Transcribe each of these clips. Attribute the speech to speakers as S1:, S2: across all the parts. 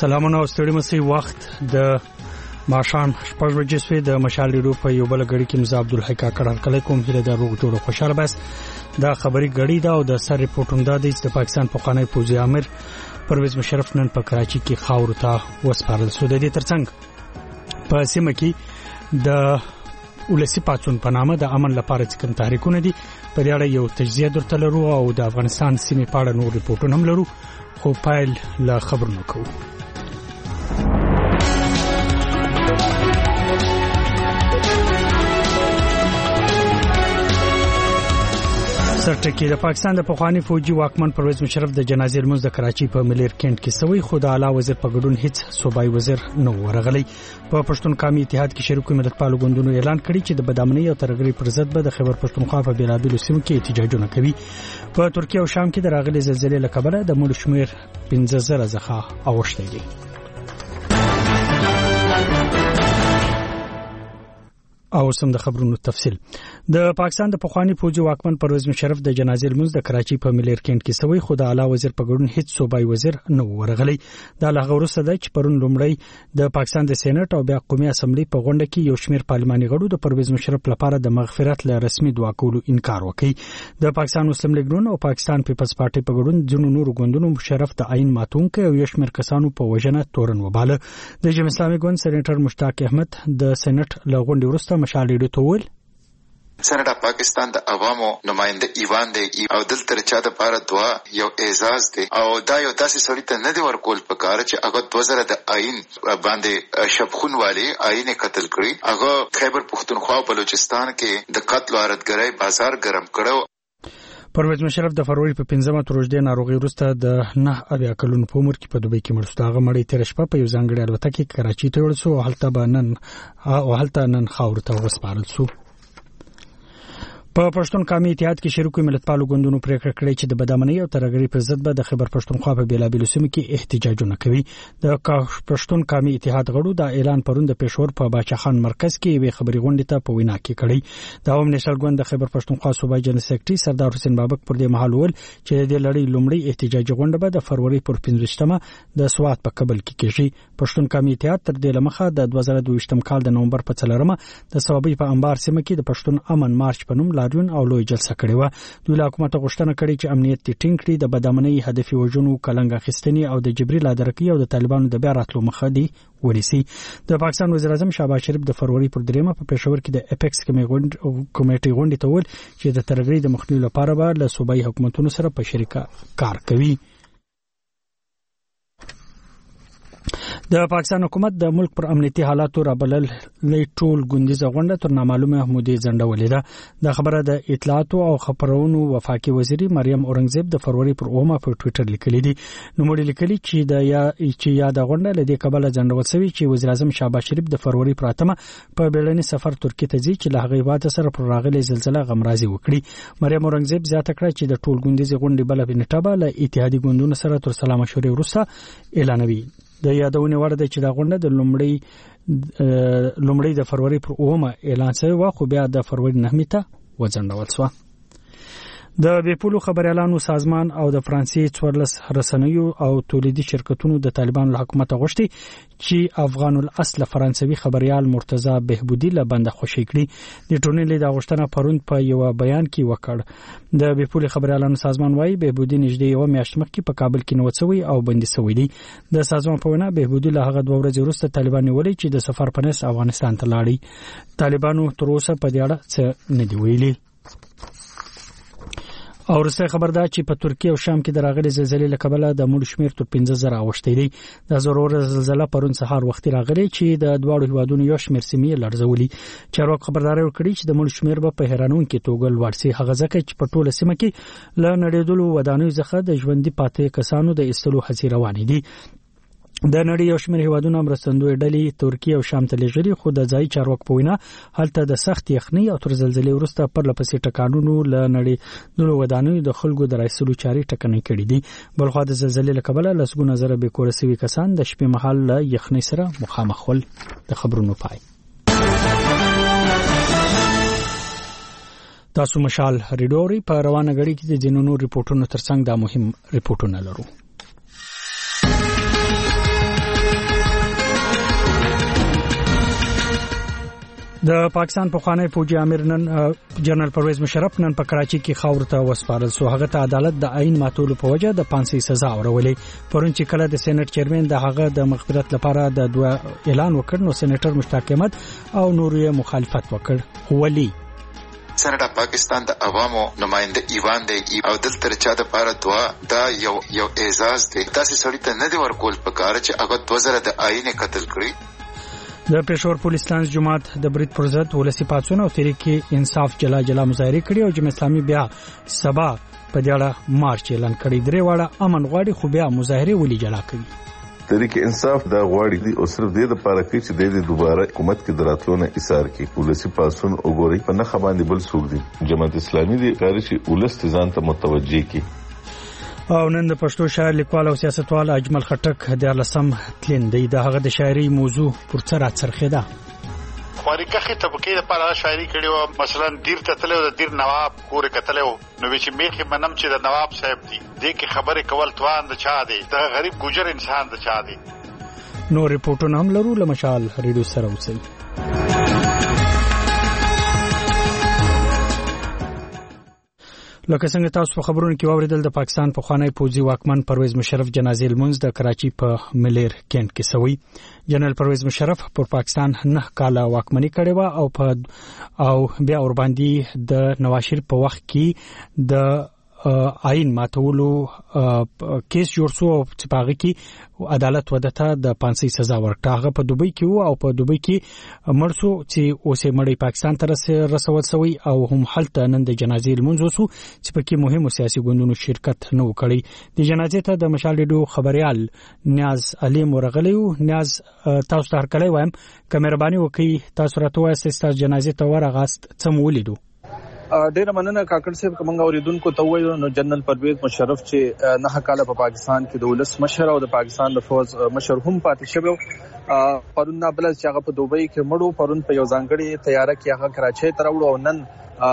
S1: سلامونه او ستړي مسي وخت د ماښام 6 بجې سوی د مشال ریډیو په یو بل غړي کې مزه عبدالحی کاکړ هرکلی کوم هله د روغ جوړ خوشاله بس دا خبري غړي دا او د سر ریپورتوم دا د پاکستان پخوانی فوجي امر پرویز مشرف نن په کراچي کې خاور ته وسپارل سو د دې ترڅنګ په سیمه کې د ولسی پاتون په نامه د امن لپاره چې کوم تحریکونه دي په دې اړه یو تجزیه درته لرو او د افغانستان سیمې په اړه نور ریپورتونه هم لرو خو پایل لا خبرونه کوو. سرټکی د پاکستان د پخوانی فوجي واکمن پرویز مشرف د جنازې لمونځ د کراچي په ملیر کینټ کې سوی خو د اعلی وزیر په ګډون هیڅ صوبایي وزیر نو ورغلی. په پښتون قومي اتحاد کې شریک ملتپالو ګوندونو اعلان کړی چې د بدامنۍ او ترګری پر ضد به د خیبر پښتونخوا په بیلابیلو سیمو کې احتجاجونه کوي. په ترکیه او شام کې د راغلي زلزلې له کبله د مړو شمیر 15000 څخه اوښتی دی. او سم د خبرونو تفصیل. د پاکستان د پخوانی فوجي واکمن پرویز مشرف د جنازې لمونځ د کراچي په ملیر کینټ کې سوی خو د اعلی وزیر په ګډون هیڅ صوبایي وزیر نو ورغلی. دا له غوړسته ده چې پرون لومړی د پاکستان د سېنات او بیا قومي اسمبلی په غونډه کې یو شمېر پارلماني غړو د پرویز مشرف لپاره د مغفرت له رسمي دعا کولو انکار وکړ. د پاکستان مسلم لیګ او پاکستان پیپلز پارټي په ګډون ځینو نورو ګوندونو مشرف د عین ماتونکو او یو شمېر کسانو په وژنه تورن وباله. د جمهوریت اسلامي ګوند سېنیټر مشتاق احمد د سېنات له غونډې وروسته مشال ریډیو ته وویل
S2: سنټ پاکستان د عوامو نماینده ایوان دی او دلته چا د پاره دعا یو اعزاز دی او دا یو داسې سړی ته نه دی ورکول پکار چې هغه 2000 د عین باندې شبخون والی عین قتل کړی هغه خیبر پښتونخوا او بلوچستان کې د قتل او غارتګرۍ بازار ګرم کړو.
S1: پرویز مشرف د فروری په 15مه تروژدې ناروغي وروسته د 9 کلونو په عمر کې په دوبۍ کې مړ شو. هغه مړی تیر شپه په یو ځانګړي الوتکه کې کراچي ته ورسو او هلته نن خاور ته وسپارل شو. په پښتون قومي اتحاد کې شریک ملتپالو ګوندونو پریکړه کړې چې د بدامنۍ او ترګری پر ضد به د خیبر پښتونخوا په بیلابیلو سیمو کې احتجاجونه کوي. د پښتون قومي اتحاد غړو دا اعلان پروند د پېښور په باچا خان مرکز کې وی خبري غونډه ته په وینا کې کړی. د عوام نېشنل ګوند د خیبر پښتونخوا صوبایي جنرال سیکریټري سردار حسین بابک پر دې مهال ول چې د لړۍ لومړی احتجاجي غونډه به د فروری پر 15مه د سوات په کابل کې کېږي. پښتون قومي اتحاد تر دې لمخه د 2022م کال د نومبر په 4مه د صوابۍ په انبار سیمه کې د پښتون امن مارچ په نوم لاریون او لوی جلسه کړې و. دوی له حکومت غوښتنه کړې چې امنیت ټینګ کړي، د بدامنۍ هدف وژنو کلنګ اخیستنې او د جبري لادرکۍ او د طالبانو د بیا راتلو مخه دی ونیسي. د پاکستان وزیر اعظم شهباز شریف د فروری پر 3مه په پېښور کې د اپیکس کمیټې غونډې ته وویل چې د ترګری د مخنیوي لپاره به له صوبایي حکومتونو سره په شریکه کار کوي. د پاکستان حکومت د ملک پر امنیتي حالاتو رابلل ټول ګوندیزه غونډه تر نامعلومه مودې ځنډولې ده. د خبره د اطلاعات او خبرونو وفاقي وزیر مریم اورنګزیب د فروری پر 9مه په ټوئیټر لیکلي دي. نو مړي لیکلي چې یاد غونډه لدې قبل ځنډول شوی چې وزیر اعظم شهباز شریف د فروری پر 8مه په بیړني سفر ترکیه ته ځي چې له هغه واده سره پر راغلي زلزلہ غمرازي وکړي. مریم اورنګزیب زیاته کړه چې د ټول ګوندیزه غونډې بل په نټابه له اتحادیې ګوندونو سره تر سلام مشورې وروسته اعلانوي. د یادونه وړ ده چې دا غونډه د لومړی د فروری پر 9مه اعلان شوی و خو بیا د فروری 9مه ته وځنډول شو. د بیپولو خبريالانو سازمان او د فرانسې 14 رسنیو او تولیدي شرکتونو د طالبانو له حکومت غوښتي چې افغان الاصل فرانسوي خبريال مرتضی بهبودي له بند خوشی کړي. د ټولنې د غوښتنه پروند په یو بیان کې وکړ. د بیپولو خبريالانو سازمان وايي بهبودي نږدې یو میاشت مخکې په کابل کې نوڅوي او بندي شوی دی. د سازمان په وینا بهبودي له هغه 2 ورځې وروسته طالبان ولې چې د سفر په نس افغانستان ته لاړی. طالبانو تر اوسه په دې اړه څه نه دی ویلي. او رسې خبر ده چې په ترکیه او شام کې د راغلي زلزلې له کبله د مړو شمیر تر 15000 اوښتی دی. د ضرور زلزلہ پرون سهار وختي راغلي چې د دواړو هیوادونو یو شمیر سیمې لړزولي. چارواکو خبرداري ورکړي چې د مړو شمیر په حیرانونکې توګه لوړ شي. هغه ځکه چې په ټوله سیمه کې له نړیدلو ودانیو څخه د ژوندۍ پاتې کسانو د ایستلو هڅې روانې دي. د نړۍ یو شمېر هیوادونو مرستندوی ډلې ترکیه او شام ته لېږلي خو د ځای چارواکو په وینا هلته د سخت یخنۍ او تر زلزلې وروسته پرلپسې ټکانونو له نړۍ د ودانیو د خلکو د رایستلو چارې ټکنۍ کړې دي. بلخو د زلزلې له کبله لسګونه زره بې کوره شوي کسان د شپې مهال له یخنۍ سره مخامخ ول. د خبرونو پای. تاسو مشال ریډوري په روانه غړي کې د جنونو ریپورتونو ترڅنګ دا مهم ریپورتونه لرو. د پاکستان پخوانی فوجي امیر نن جنرال پرویز مشرف نن په کراچي کې خاور ته وسپارل سو. هغه ته عدالت د عین ماتولو په وجه د 500 سزا ورولې. پرون چې کله د سېنات چیرمن د هغه د مغفرت لپاره د دوه اعلان وکړ نو سېنیټر مشتاق احمد او نور یې مخالفت وکړ. ولی
S2: سنټ پاکستان د عوامو نماینده ایوان دی او دلته چا د پاره دعا دا یو اعزاز دی. تاسو سړی ته نه دی ورکول پکاره چې هغه 2000 د عین قتل کړی.
S1: د پېښور پولیس لانس جماعت د برید پر ضد ولسی پاتون او تحریک انصاف جلا مظاهره کړي او جمعیت اسلامي بیا سبا په دې اړه مارچ اعلان کړی. درې واړه امن غواړي خو بیا مظاهره ولې جلا کوي.
S3: تحریک انصاف دا غواړي دی او صرف د لپاره کې چې د دوباره حکومت کې دراتلونه ایثار کې ولسی پاتون وګوري په نه خباندې بل څوک دي. جماعت اسلامي دی کاری چې ولست ځان ته متوجي کی.
S1: او نن د پښتو شاعر لیکوال او سیاستوال اجمل خټک د لسم تلندې د هغه د شاعري موضوع پر څه راڅرخیده.
S4: خواریکخه طبقه لپاره شاعري کړي او مثلا دیر ته تلو د دیر نواب کور کتلو نو چې میخه منم چې د نواب صاحب دی د کی خبره کول توان د چا دی د غریب ګوجر انسان د چا دی.
S1: نو ریپورټونه هم لرو لمشال ریډیو سره اوسئ. لکه څنګه تاسو په خبرونو کې واوریدل د پاکستان پخوانی پوځي واکمن پرویز مشرف جنازې لمونځ د کراچي په ملیر کینټ کې سوی. جنرال پرویز مشرف پر پاکستان 9 کاله واکمني کړې و او بیا ور باندې د نواز شریف په وخت کې د عین ماتولو کیس جوړ شو او چې پاغه کې عدالت ودته د 500 سزا ورکړه. هغه په دوبۍ کې او په دوبۍ کې مرسو چې اوسه مړی پاکستان ته رسول شوی او هم حالت نن د جنازې لمونځ وسو چې پکې مهمو سیاسي ګوندونو شرکت نه وکړي. د جنازې ته د مشال ریډیو خبريال نیاز علي مرغلیو. نیاز تاسو ته هر کله وایم که مهرباني وکړئ تاسو راته وایئ چې جنازې ته ورغاست څه مولیدو.
S5: ډیر مننه کاکړ صاحب کومه اوریدونکو ته وایو نو جنرال پرویز مشرف چې 9 کاله په پاکستان کې د ولس مشر او د پاکستان د فوج مشر هم پاتې شوی. پرون نابلس چې هغه په دوبۍ کې مړو پرون په یو ځانګړي تیاره کې هغه کراچۍ ته راوړو او نن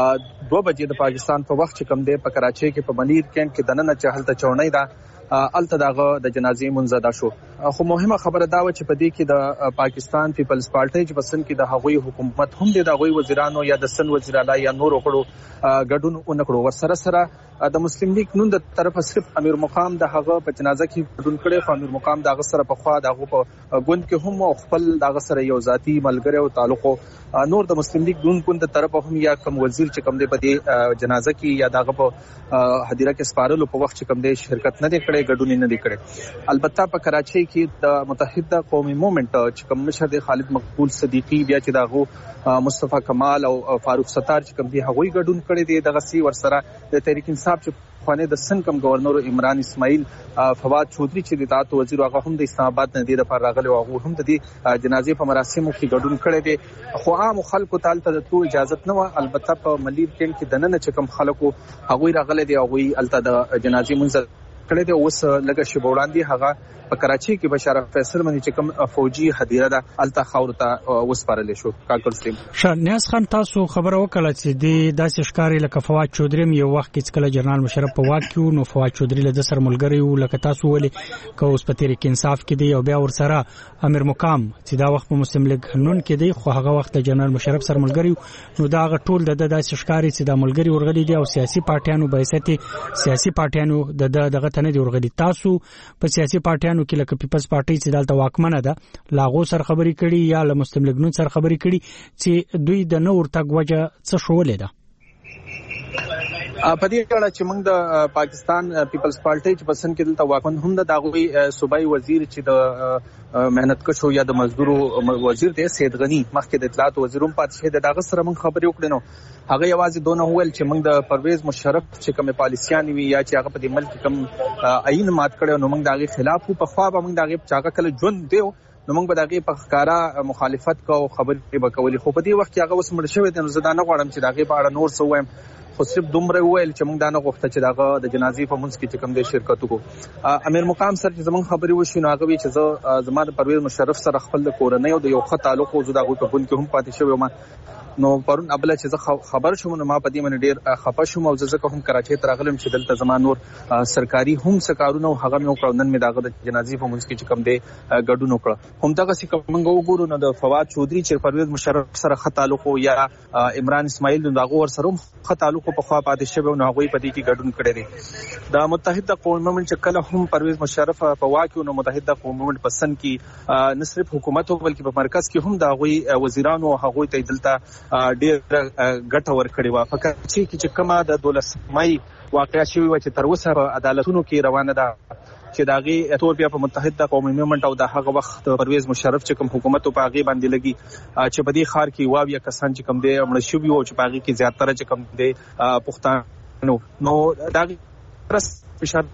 S5: 2 بجې د پاکستان په وخت چې کم دی په کراچۍ کې په ملیر کینټ کې دننه چهل ته چونۍ ده الته دغه د جنازې منځ شو. خو مهمه خبره دا و چې په دې کې د پاکستان پیپلز پارټي چې پسند کې د هغوی حکومت هم د هغوی وزیرانو یا د سن وزیر اعلی یا نور وکړو ګډون اونکړو. ورسره سره د مسلم لیگ نون د طرفه صرف امیر مقام د هغه په جنازه کې ګډون کړي. خو امیر مقام دغه سره په خوا دغه په ګوند کې هم خپل دغه سره یو ذاتی ملګری او تعلق نور د مسلم لیگ دون ګوند طرفه هم یا کوم وزیر چې کوم دی په دې جنازه کې یا دغه په هدیره کې سپارلو په وخت چې کوم دی شرکت نه دی کړي ګډون نه دی کړي. البته په کراچۍ کې د متحده قومي موومېنټ چې کوم مشر دی خالد مقبول صدیقی بیا چې دغه مصطفی کمال او فاروق ستار چې کوم دی هغوی ګډون کړي دي. دغه سی ورسره د تحریک انصاف چې خانه د سن کم گورنر عمران اسماعیل فواد چودري چې د اطاعت وزیر هغه هم د اسلام آباد نه دی د پر راغلی او هغه هم د جنازې په مراسمو کې ګډون کړي دي. خو عام خلکو ته ته د اجازه نه و. البته په ملیر کینټ کې دننه چې کم خلکو هغه راغلي دي هغه الته د جنازې منځ کړي دي. اوس لږه شی وړاندې هغه په کراچۍ کې بشار فیصل باندې چې کوم فوجي هدیره ده الته خاور ته وسپارل شو. کاکل سیم
S1: نیاز خان تاسو خبره وکړه چې د داسې ښکاری لکه فواد چودري یو وخت کې کله جنرال مشرف په واک کې نو فواد چودري له سر ملګری او لکه تاسو ولې کو اوس په تحریک انصاف کې دی او بیا ور سره امیر مقام چې دا وخت په مسلم لیگ نون کې دی خو هغه وخت جنرال مشرف سر ملګری نو دا هغه ټول د داسې ښکاری چې د ملګری ورغلي دي او سیاسي پارټیانو بایسته سیاسي پارټیانو دغه تنه دی ورغلي. تاسو په سیاسي پارټیانو کې لکه پیپلز پارټي چې دلته واکمنه ده لاغو سر خبري کړي یا له مسلم لیگ نون سر خبري کړي چې دوی د نور تګ وجه څه شولې ده.
S5: په دې اړه چې موږ د پاکستان پیپلز پارټي چې پسند کې دلته واکمن هم د داغوي صوبایي وزیر چې د مهنت کشو یا د مزدورو وزیر دی سید غنی مخکې د اطلاعات وزیروم پاتې شه دغه سره موږ خبرې وکړې نو هغه یوازې دونه وویل چې موږ د پرویز مشرف چې کوم پالیسیان وی یا چې هغه په دې ملک کوم عین مات کړو نو موږ دغه خلاف په خوا به موږ دغه چاګه کله ژوند دیو نو موږ به دغه په ښکارا مخالفت کو خبرې وکولې. خو په دې وخت کې هغه اوس مړ شوی دی نو زه دا نه غواړم چې دغه په اړه نور څه وایم. خو صرف دومره ویل چې موږ دا نه غوښته چې دغه د جنازې په منځ کې چې کوم دی شرکت وکړو. امیر مقام سره چې زموږ خبرې وشي نو هغه وی چې زه زما د پرویز مشرف سره خپل کورنۍ او د یو ښه تعلق او زه دغه په ګوند کې هم پاتې شوی یم نو پرون ابل چې خبر شوم نو ما په دې باندې ډیر خپه شوم او ځکه هم کراچۍ ته راغلم چې دلته زما نور سرکاري هم سکارونه او هغه مې وکړ نن مې داغه د جنازې په منځ کې چې کوم دی ګډون وکړ هم دغه څه کوم وګورو نو د فواد چودري چې پرویز مشرف سره خط تعلق یا عمران اسماعیل دغه ور سره خط تعلق په خوا پاتې شوی نو هغه په دې کې ګډون کړی دی د متحده قومونو چې کله هم پرویز مشرف په واکو نو متحده قومونو په سن کې نه صرف حکومت بلکې په مرکز کې هم د هغوی وزیرانو هغوی ته دلته ډېر ګټه ورکړې وه فقط چې کومه د 12 مای واقعه شوې وه چې تر اوسه په عدالتونو کې روانه ده چې د هغې تور بیا په متحده قومي مومنټ او د هغه وخت پرویز مشرف چې کوم حکومت په هغې باندې لګي چې په دې ښار کې واویا کسان چې کوم دی مړه شوي وو چې په هغې کې زیاتره چې کوم دی پښتانه نو د هغې رس فشار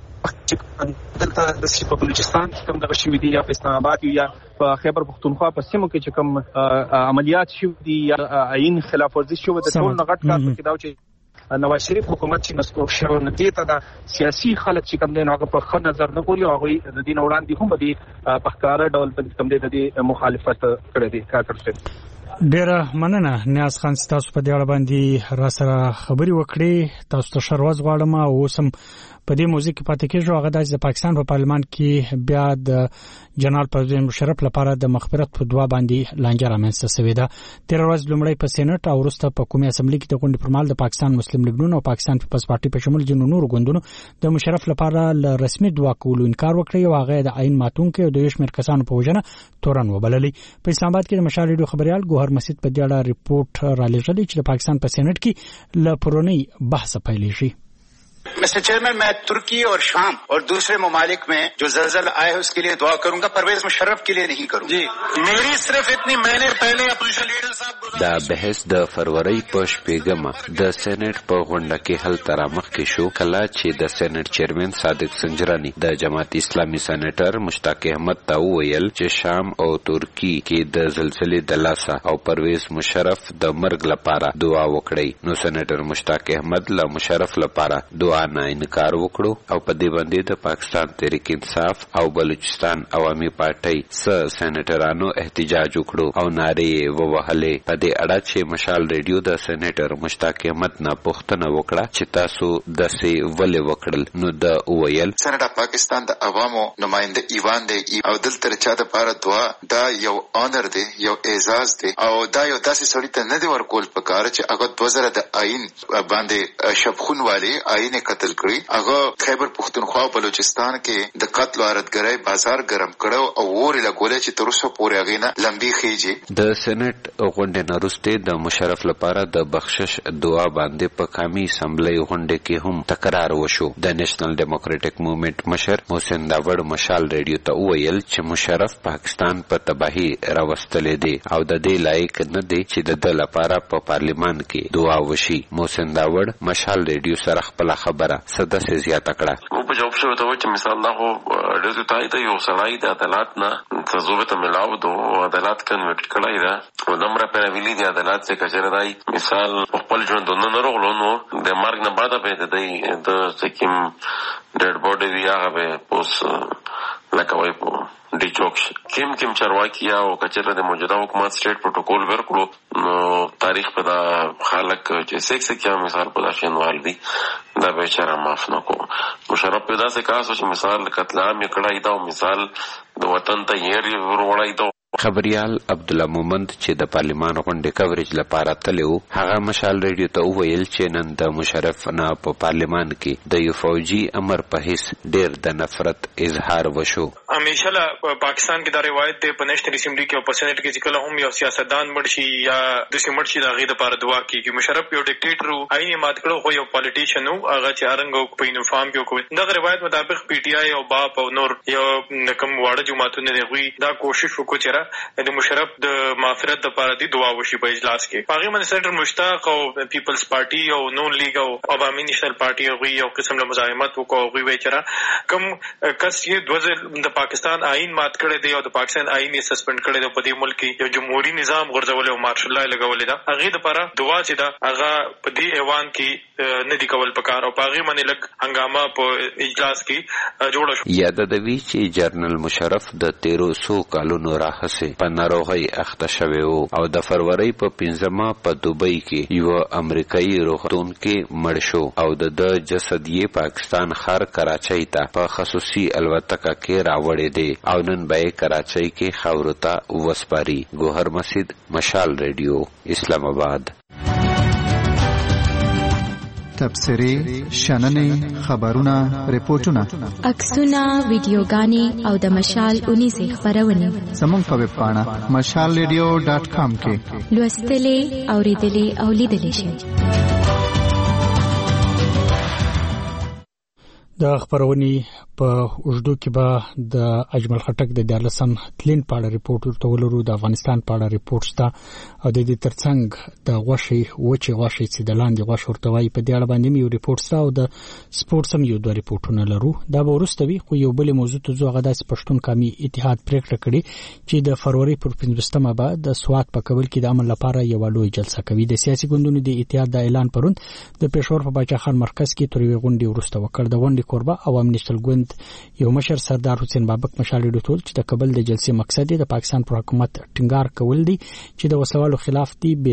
S5: دلته د په بلوچستان کې کوم دغه شوي دي یا په اسلام آباد یا په خیبر پختونخوا په سیمو کې چې کوم عملیات شوي دي یا عین خلاف ورزي شوي د ټول نه غټ کار پکې دا چې نواز شریف حکومت چې مسؤل شو نه دي ته د سیاسي خلک چې کوم دی هغه په ښه نظر نه ګوري او هغوی د دین وړاندې هم د په ښکاره ډول کوم دی د مخالفت کړی دی کاکړ صاحب
S1: ډیره مننه نیاز خان تاسو په دې اړه باندې را سره خبري وکړي تاسو ته شروع غواړم او اوسم په دې موضوع کې پاتې کېږو هغه د پاکستان په پارلمان کې بیا د جنرال پرویز مشرف لپاره د مغفرت په دعا باندې لانجه رامنځته شوې ده تیر ورځ لومړی په سېنات او وروسته په قومي اسمبلی کې د غونډې پر مهال د پاکستان مسلم لیګ او پاکستان پیپلز پارټي په شمول ځینو نورو ګوندونو د مشرف لپاره ل رسمي دعا کولو انکار وکړی او هغه د عین ماتونکو او د یو شمېر کسانو په وجنه تورن وبللې په اسلام آباد کې د مشال ریډیو خبريال ګوهر مسجد په دې اړه ریپورت را لېږلی چې د پاکستان په سېنات کې ل پرونی بحث پیلېږي
S6: mister chairman मैं तुर्की और शाम और दूसरे ममालिक में जो ज़लज़ला आए है उसके लिए दुआ करूंगा परवेज मुशर्रफ के लिए नहीं करूंगा जी मेरी सिर्फ इतनी मैंने पहले अपोजिशन लीडर साहब
S7: دا بحث د فروری په شپږمه د سېنات په غونډه کې حل ترامخ کې شو کله چې د سېنات چیرمن صادق سنجرانی د جماعت اسلامي سېنیټر مشتاق احمد ته ویل چې شام او ترکی کې د زلزلې د لاسه او پرویز مشرف د مرګ لپاره دعا وکړي نو سېنیټر مشتاق احمد له مشرف لپاره دعا نه انکار وکړو او په دې باندې د پاکستان تحریک انصاف او بلوچستان عوامي پارټي سېنیټرانو احتجاج وکړو او نارې ووهلې په دې اړه چې مشال ریډیو د سېنیټر مشتاق احمد نه پوښتنه وکړه چې تاسو داسې ولې وکړل نو د ویل
S2: سېنات پاکستان د عوامو نماینده ایوان دی او دلته چا د پاره دعا دا یو آنر دی یو اعزاز دی او دا یو داسې سړی ته نه دی ورکول پکار چې هغه 2000 د آئین باندې شبخون والی آئین قتل کړی هغه خیبر پختونخوا او بلوچستان کې د قتل او ارادګرۍ بازار ګرم کړو او ور لګولې چې تر اوسه پورې هغه نه لمبي خيږي
S7: د سېنات غونډې نارسته د مشرف لپاره د بخشش دعا باندې په قومي اسمبلی غونډې کې هم تکرار وشو د نېشنل ډیموکراټک موومېنټ مشر محسن داوړ مشال ریډیو ته ویل چې مشرف پاکستان په تباہي راوستلې دي او د دې لایق نه دی چې د لپاره په پارلیمان کې دعا وشي محسن داوړ مشال ریډیو سره خپل خبره صدا سے زیاته کړه
S8: په جواب شو ته چې مثال دا هو ډېر ته یو سړی د عدالت نه تجربه ته ملاو دو عدالت کنورټ کړای دا او دمر په ویلي دی عدالت څخه کچره دی مثال خپل ژوند نه رغلو نو د مرګ نه بعد به د سکیم ډېډ بوډي دی هغه به پوس لکه وای په ډی چوک کیم چرواکی او کچره د موجوده حکومت سټیټ پروتوکول ورکړو نو تاریخ په دا خلک چې سکس کې مثال په داشنوال دی دا بیچاره معاف نکو مشرف پیدا سے کہا سوچ مثال قتل عام کړای دا مثال د وطن ته یې وروړای دا
S7: خبريال عبد الله مومند چې د پارلیمان غونډې کوریج لپاره تلو هغه مشال ریډیو ته ویل چې نن د مشرف نه په پارلیمان کې د یو فوجي امر په هیڅ ډېر د نفرت اظهار وشو
S9: همیشه لا پاکستان کې دا روایت دی په نېشنل اسمبلی کې او په سېنات کې چې کله هم یو سیاستدان مرشي یا د سیمړ شي د غي د لپاره دعا کوي مشرف یو ډیکټیټر وو عین مات کړو خو یو پالیټیشن وو هغه چې ارنګ په یونیفارم کې کوي دا روایت مطابق پی ټی آی او باپ او نور یو کم واړه جماعتونه دی غوي دا کوشش وکړي چې د مشرف د مغفرت لپاره دی دعا وشي په اجلاس کې هغه من سېنټر مشتاق او پیپلز پارټي او نون لیگ او عوامي نېشنل پارټي غوي یو قسم له مزاحمت وکړو غوي وچره کم کس یې 2000 د پاکستان آئین مات کړی دی او د پاکستان آئین یې سسپند کړی دی. په دې ملک کې یو جمهوریت نظام غورځولی او مارشل لا یې لګولې ده. هغې دپاره دعا چې ده هغه په دې ایوان کې نه دي کول پکار او په هغې باندې لږ هنګامه په اجلاس کې جوړه شو.
S7: یاده دوي چې جنرال مشرف د 1300 کالونو راهیسې په ناروغۍ اخته شوی و او د فروری په 15 په دوبۍ کې یو امریکایي روغتون کې مړ شو او د جسد یې پاکستان ښار کراچۍ ته په خصوصي الوتکه کې راوړی دی او نن به یې کراچۍ کې خاورو ته وسپاري. ګوهر مسجد، مشال ریډیو، اسلام آباد.
S10: تبصرې، شننې، خبرونه، ریپورتونه،
S11: عکسونه، ویډیوګانې او د مشال 19 خبرونه
S10: زموږ په ویب پاڼه mashalradio.com کې
S11: لوستلې، اوریدلې او لیدلې شئ.
S1: د خبرونې په اوږدو کې به د اجمل خټک د دیارلسم تلین په اړه ریپورت ورته ولرو. د افغانستان په اړه ریپورت شته او د دې ترڅنګ د غوښې وچې غوښې چې د لاندې غوښې ورته وایي په دې اړه باندې یو ریپورت شته او د سپورټ سم یو دوه ریپورتونه لرو. دا به وروسته وي، خو یو بل موضوع ته ځو. هغه داسې پښتون قومي اتحاد پریکړه کړې چې د فروری پر 15مه به د سوات په کابل کې د عمل لپاره یو لوی جلسه کوي. د سیاسي ګوندونو د اتحاد د اعلان پرون د پېښور په باچا خان مرکز کې تر یوې غونډې وروسته وکړ. د غونډې کوربه عوام نېشنل ګوند یو مشر سردار حسین بابک مشال ډوټول چې د کابل د جلسې مقصد د پاکستان پر حکومت ټینګار کول دي چې د وسلوالو خلاف دي به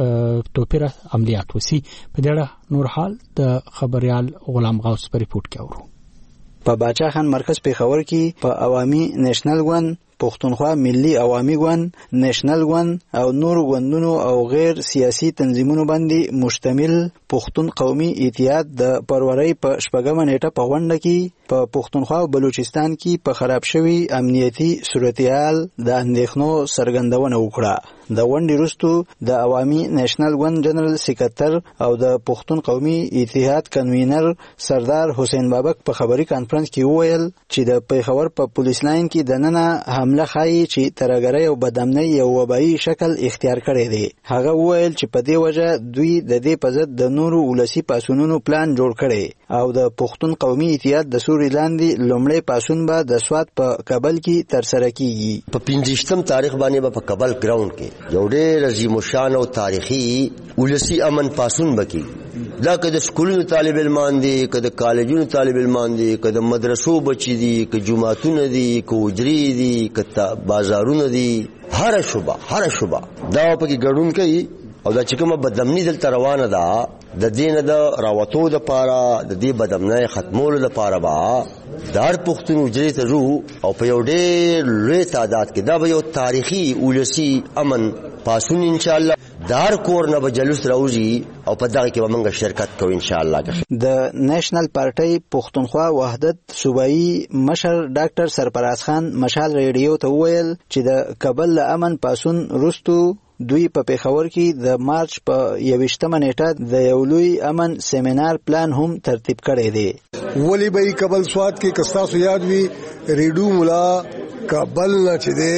S1: توپیره عملیات وسی. په دې اړه نور حال د خبريال غلام غوث په ریپورت کې اورو.
S12: په باچا خان مرکز پیښور کې په عوامي نېشنل ګوند، پښتونخوا ملي عوامي ګوند، نېشنل ګوند او نور ګوندونو او غیر سیاسي تنظیمونو باندې مشتمل پښتون قومي اتحاد د فروری په 14مه نیټه په غونډه کې په پښتونخوا او بلوچستان کې په خراب شوی امنیتي صورتحال د اندېښنو څرګندونه وکړه. د غونډې وروسته د عوامي نېشنل ګوند جنرال سکرټر او د پښتون قومي اتحاد کنوینر سردار حسین بابک په خبري کانفرنس کې وویل چې د پیښور په پولیس لاین کې د نننه حمله خایي چې ترګری او بدامنۍ یو وبایي شکل اختیار کړی دی. هغه وویل چې په دې وجه دوی د دې په ضد د نورو ولسی پاسونونو پلان جوړ کړي او د پښتون قومي اتحاد د سوري لاندې لومړی پاسون به د سوات په کابل کې ترسره کیږي.
S13: په 15م تاریخ باندې په کابل ګراوند کې یو ډېر عظیم الشان او تاریخي ولسی امن پاسون بکی. دا که د سکولونو طالب علمان دي، که د کالجونو طالب علمان دي، که د مدرسو بچي دي، که جماعتونه دي، که وجري دي، که بازارونه دي، هر شوبه دا پکې ګډون کوي او دا چې کومه بدامني دلته روانه ده د دینه د راوتو د پاره د دې بدامنۍ ختمولو لپاره با دار پښتون وجري ته رو او په یو ډېر لوی تعداد کې دا به یو تاریخي ولسی امن پاسون ان شاء الله دار کور نه به جلوس راوځي او په دغه کې به موږ شرکت کوو ان شاء الله.
S12: د نېشنل پارټي پښتونخوا وحدت صوبایي مشر ډاکټر سرفراز خان مشال ریډیو ته وویل چې د کابل له امن پاسون وروسته دوی په پیښور کې د مارچ په 21مه نیټه د یو لوی امن سیمینار پلان هم ترتیب کړی دی.
S14: ولی به کابل سوات کې کستاسو یاد وی ریډو مولا کابل نه چې دی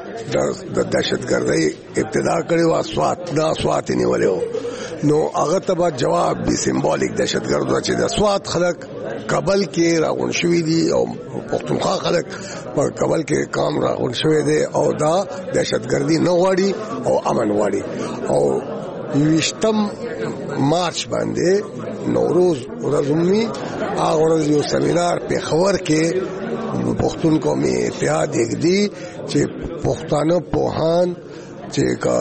S14: د دهشتګردۍ ابتدا کړې و سوات نیولیو نو هغه ته به جواب دی سمبولیک دهشتګرد چې د سوات خلک کابل کې راغون شوی دي او پښتونخوا خلک په کابل کې کام راغون شوی دي او دا دهشتګردي نه غواړي او امن غواړي. او 20 مارچ باندې نوروز ورځمنی هغه ورځ یو سیمینار په خبر کې پښتون قومي اتحاد یک دی چې پښتانه پوهان چې کا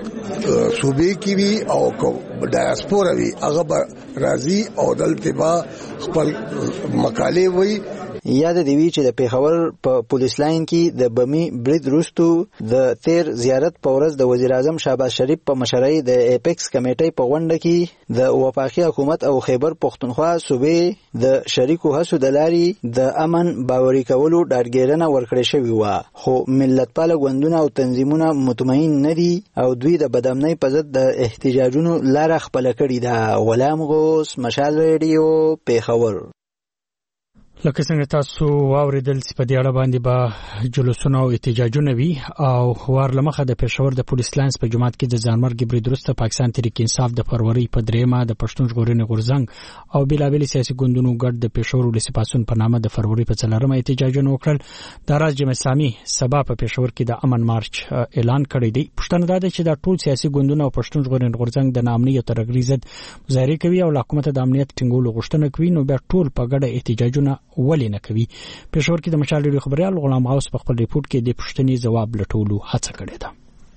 S14: صوبې کې وی او ډایاسپورا وی هغه راضي او دلته با خپل مقاله وی.
S12: یاد دی وی چې د پیښور په پولیس لاین کې د بمی برید وروسته د تیر زیارت په ورځ د وزیر اعظم شهباز شریف په مشرۍ د ایپکس کمیټې په غونډه کې د وفاقي حکومت او خیبر پښتونخوا صوبې د شریکو هڅو د لارې د امن باوري کولو ډاډګیرنه ورکړې شوې و، خو ملتپاله ګوندونه او تنظیمونه مطمئن نه دي او دوی د بدامنۍ په ضد د احتجاجونو لاره خپله کړې ده. غلام غوث، مشال ریډیو، پیښور.
S1: لکه څنګه تاسو واوریدل چې په دې اړه باندې به جلوسونه او احتجاجونه وي او وارلمخه د پېښور د پولیس لاینز په جماعت کې د ځانمرګ برید وروسته پاکستان تحریک انصاف د فروری په 3 د پښتون ژغورنې غورځنګ او بېلابېل سیاسي ګوندونو ګډ د پېښور ولسي پاڅون په نامه د فروری په 4 احتجاجونه وکړل. د راز جمع اسلامي سبا په پېښور کې د امن مارچ اعلان کړی دی. پښتنه دا ده چې د ټول سیاسي ګوندونو او پښتون ژغورنې غورځنګ د ناامنۍ ترغړې ضد مظاهره کوي او حکومت د امنیت ټینګولو غوښتنه کوي، نو بیا ټول په ګډه احتجاجونه ولې نه کوي؟ پېښور کې د مشال ریډیو خبريال غلام غوث په خپل ریپورت کې د پښتني جواب لټولو هڅه کړې ده.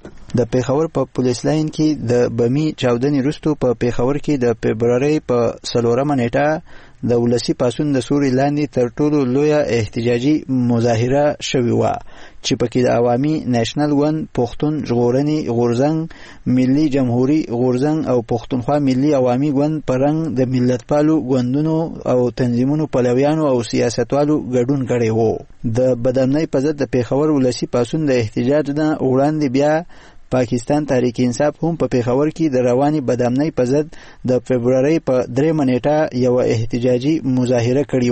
S12: د پېښور په پولیس لاین کې د بمی چاودنې وروسته په پېښور کې د فبرवरी په 4 نیټه د ولسی پاسون د سوري لاندې تر ټولو لویه احتجاجي مظاهره شوې و چې پکې د عوامي نېشنل ون، پښتون ژغورنې غورځنګ، ملي جمهوریت غورځنګ او پښتونخوا ملي عوامي ګوند پرنګ د ملتپالو ګوندونو او تنظیمونو پلویانو او سیاستوالو ګډون کړی وو. د بدامنۍ په ضد د پېښور ولسی پاسون د احتجاج نه وړاندې بیا پاکستان تحریک انصاف هم په پېښور کې د رواني بدامنۍ په ضد د فبرवरी په 3 نیټه یو احتجاجي مظاهره کړې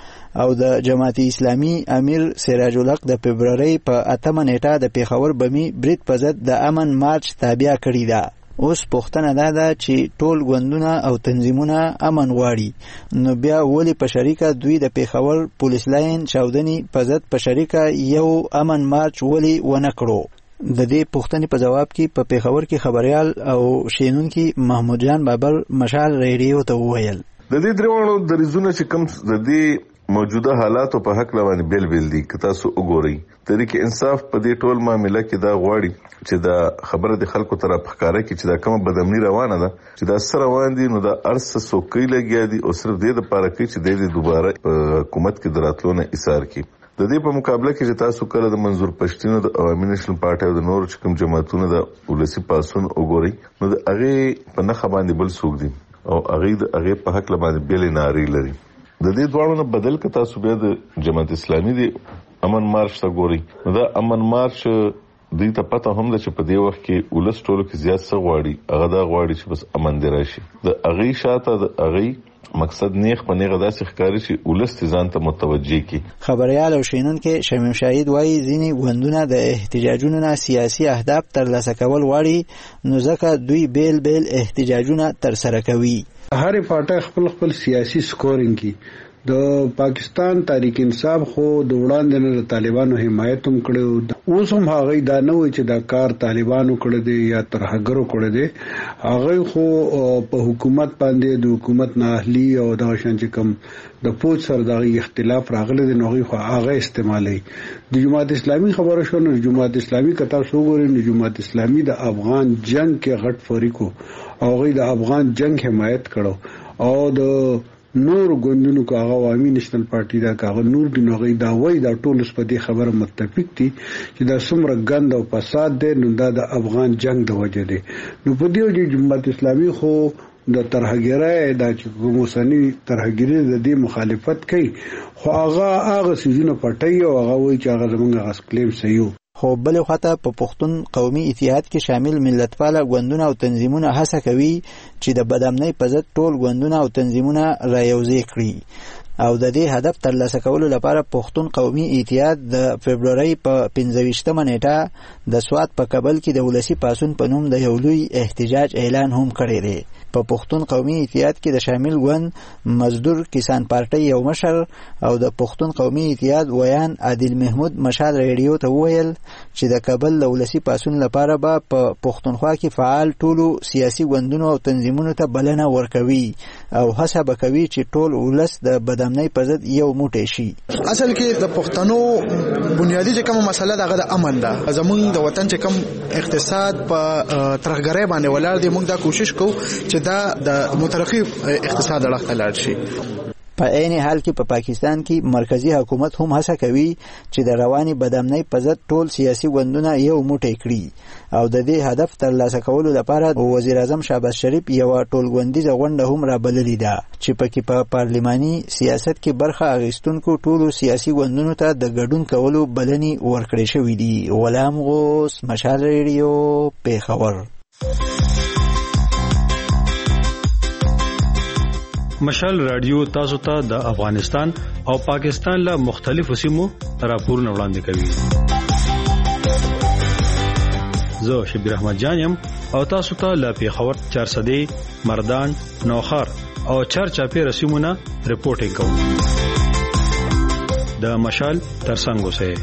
S12: و او د جماعت اسلامي امیر سراج الحق د فبرवरी په 8 نیټه د پېښور بمی برید په ضد د امن مارچ تابع کړی ده. اوس پوښتنه ده چې ټول ګوندونه او تنظیمونه امن غواړي، نو بیا ولې په شریکه دوی د پېښور پولیس لاین چاودنې په ضد په شریکه یو امن مارچ ولې ونه کړو؟ د دې پوښتنې په جواب کې په پېښور کې خبريال او شینونکي محمود جان بابر مشال ریډیو ته وویل
S3: د دې درونو د ریزونه چې کوم د دې موجوده حالاتو په حق لوانه بیل دي که تاسو وګورئ. تحریک انصاف په دې ټول معاملې کې دا غواړي چې دا خبره د خلکو طرف ښکارا کې چې دا کومه بدامنی روانه ده چې دا سره روان دي، نو دا ارسه سوکې لګیا دي او صرف دې لپاره کې چې د دوباره حکومت کې دراتلونه ایثار کی. د دې په مقابله کې چې تاسو کړه د منظور پښتون د عوامي نېشنل پارټي او د نور چې کوم جماعتونو د ولسی پاسون وګوري، نو د هغه په نخ باندې بل سوق دي او هغه په حق باندې بیل ناری لري. د دې دواړو نه بدل ک تاسو بیا د جماعت اسلامي دی امن مارچ ته ګوري، نو دا امن مارچ دوی ته پته هم ده چې په دې وخت کې ولس ټولو کې زیات څه غواړي، هغه دا غواړي چې بس امن دی راشي. د هغه شاته د هغه مقصد نیغ په نیغه داسې ښکاري چې ولس ځان ته متوجه کی.
S12: خبريال او شینونکي شمیم شاهد وایي ځینې ګوندونه د احتجاجونو نه سیاسي اهداف ترلاسه کول غواړي، نو ځکه دوی بیل احتجاجونه ترسره کوي.
S15: هر پارټي خپل سیاسي سکورینګ کی. د پاکستان تحریک انصاف خو د وړاندې نه د طالبانو حمایت هم کړو، اوس هم هغه دا نه وایي چې دا کار طالبانو کړی دی یا ترهګرو کړی دی. هغه خو په حکومت باندې د حکومت نه اهلي او د شان چې کوم د پوج سره د اختلاف راغلی دی، نو هغه استعمالي. د جماعت اسلامي خبره شو، نو جماعت اسلامي کته شو ګوري، نو جماعت اسلامي د افغان جنگ کې غټ فریقو او هغه د افغان جنگ حمایت کړو او د نور ګوندونو کو هغه عوامي نېشنل پارټي دا هغه نور د نوغي دا وای دا ټول په دې خبره متفق دي چې دا څومره ګند او فساد دی، نو دا د افغان جنگ د وجه دی. نو په دې وجه جماعت اسلامي خو د ترهګرۍ دا چې کومسنی ترهګری د دې مخالفت کوي، خو هغه سيزونه پټي او هغه وای چې هغه زمونږ غس کلیم سيو.
S12: خو بل خواته په پښتون قومي اتحاد کې شامل ملتپاله ګوندونه او تنظیمونه هڅه کوي چې د بدامنۍ په ضد ټول ګوندونه او تنظیمونه رايوځای کړي او د دې هدف ترلاسه کولو لپاره پښتون قومي اتحاد د فبرवरी په 15 نیټه د سوات په کابل کې د ولسی پاسون په نوم د یو لوی احتجاج اعلان هم کړی دی. په پښتون قومي اتحاد کې د شامل ګوند مزدور کسان پارټي یو مشر او د پښتون قومي اتحاد ویان عادل محمود مشال ریډیو ته وویل چې د کابل د ولسی پاسون لپاره به په پښتونخوا کې فعال ټولو سیاسي ګوندونو او تنظیمونو ته بلنه ورکوي او هڅه وکوي چې ټول ولس د بدامنۍ په ضد یو موټی شي.
S16: اصل کې د پښتنو بنیادی چې کومه مسله دغه د امن ده، زمونږ د وطن چې کوم اقتصاد په ترهګرۍ باندې ولاړ دی، موږ دا کوشش کوو چې دا د مترقی اقتصاد اړخ لاړ شي.
S12: په عین حال کې په پاکستان کې مرکزی حکومت هم هڅه کوي چې د رواني بدامنۍ په ضد ټول سیاسي ګوندونه یو موټی کړي او د دې هدف ترلاسه کولو لپاره وزیر اعظم شهباز شریف یو ټولګوندیزه غونډه هم رابللې ده چې پکې په پارلماني سیاست کې برخه اخیستونکو ټولو سیاسي ګوندونو ته د ګډون کولو بلنې ورکړې شوې دي. غلام غوث، مشال ریډیو، پېښور.
S17: مشال رادیو تاسو ته د افغانستان او پاکستان له مختلفو سیمو راپورونه وړاندې کوي. زه شبیر احمد جانم او تاسو ته له پیښور 400 مردان نوخار او چارچاپی رسیمونه رپورټینګ کوم. د مشال ترڅنګ اوسئ.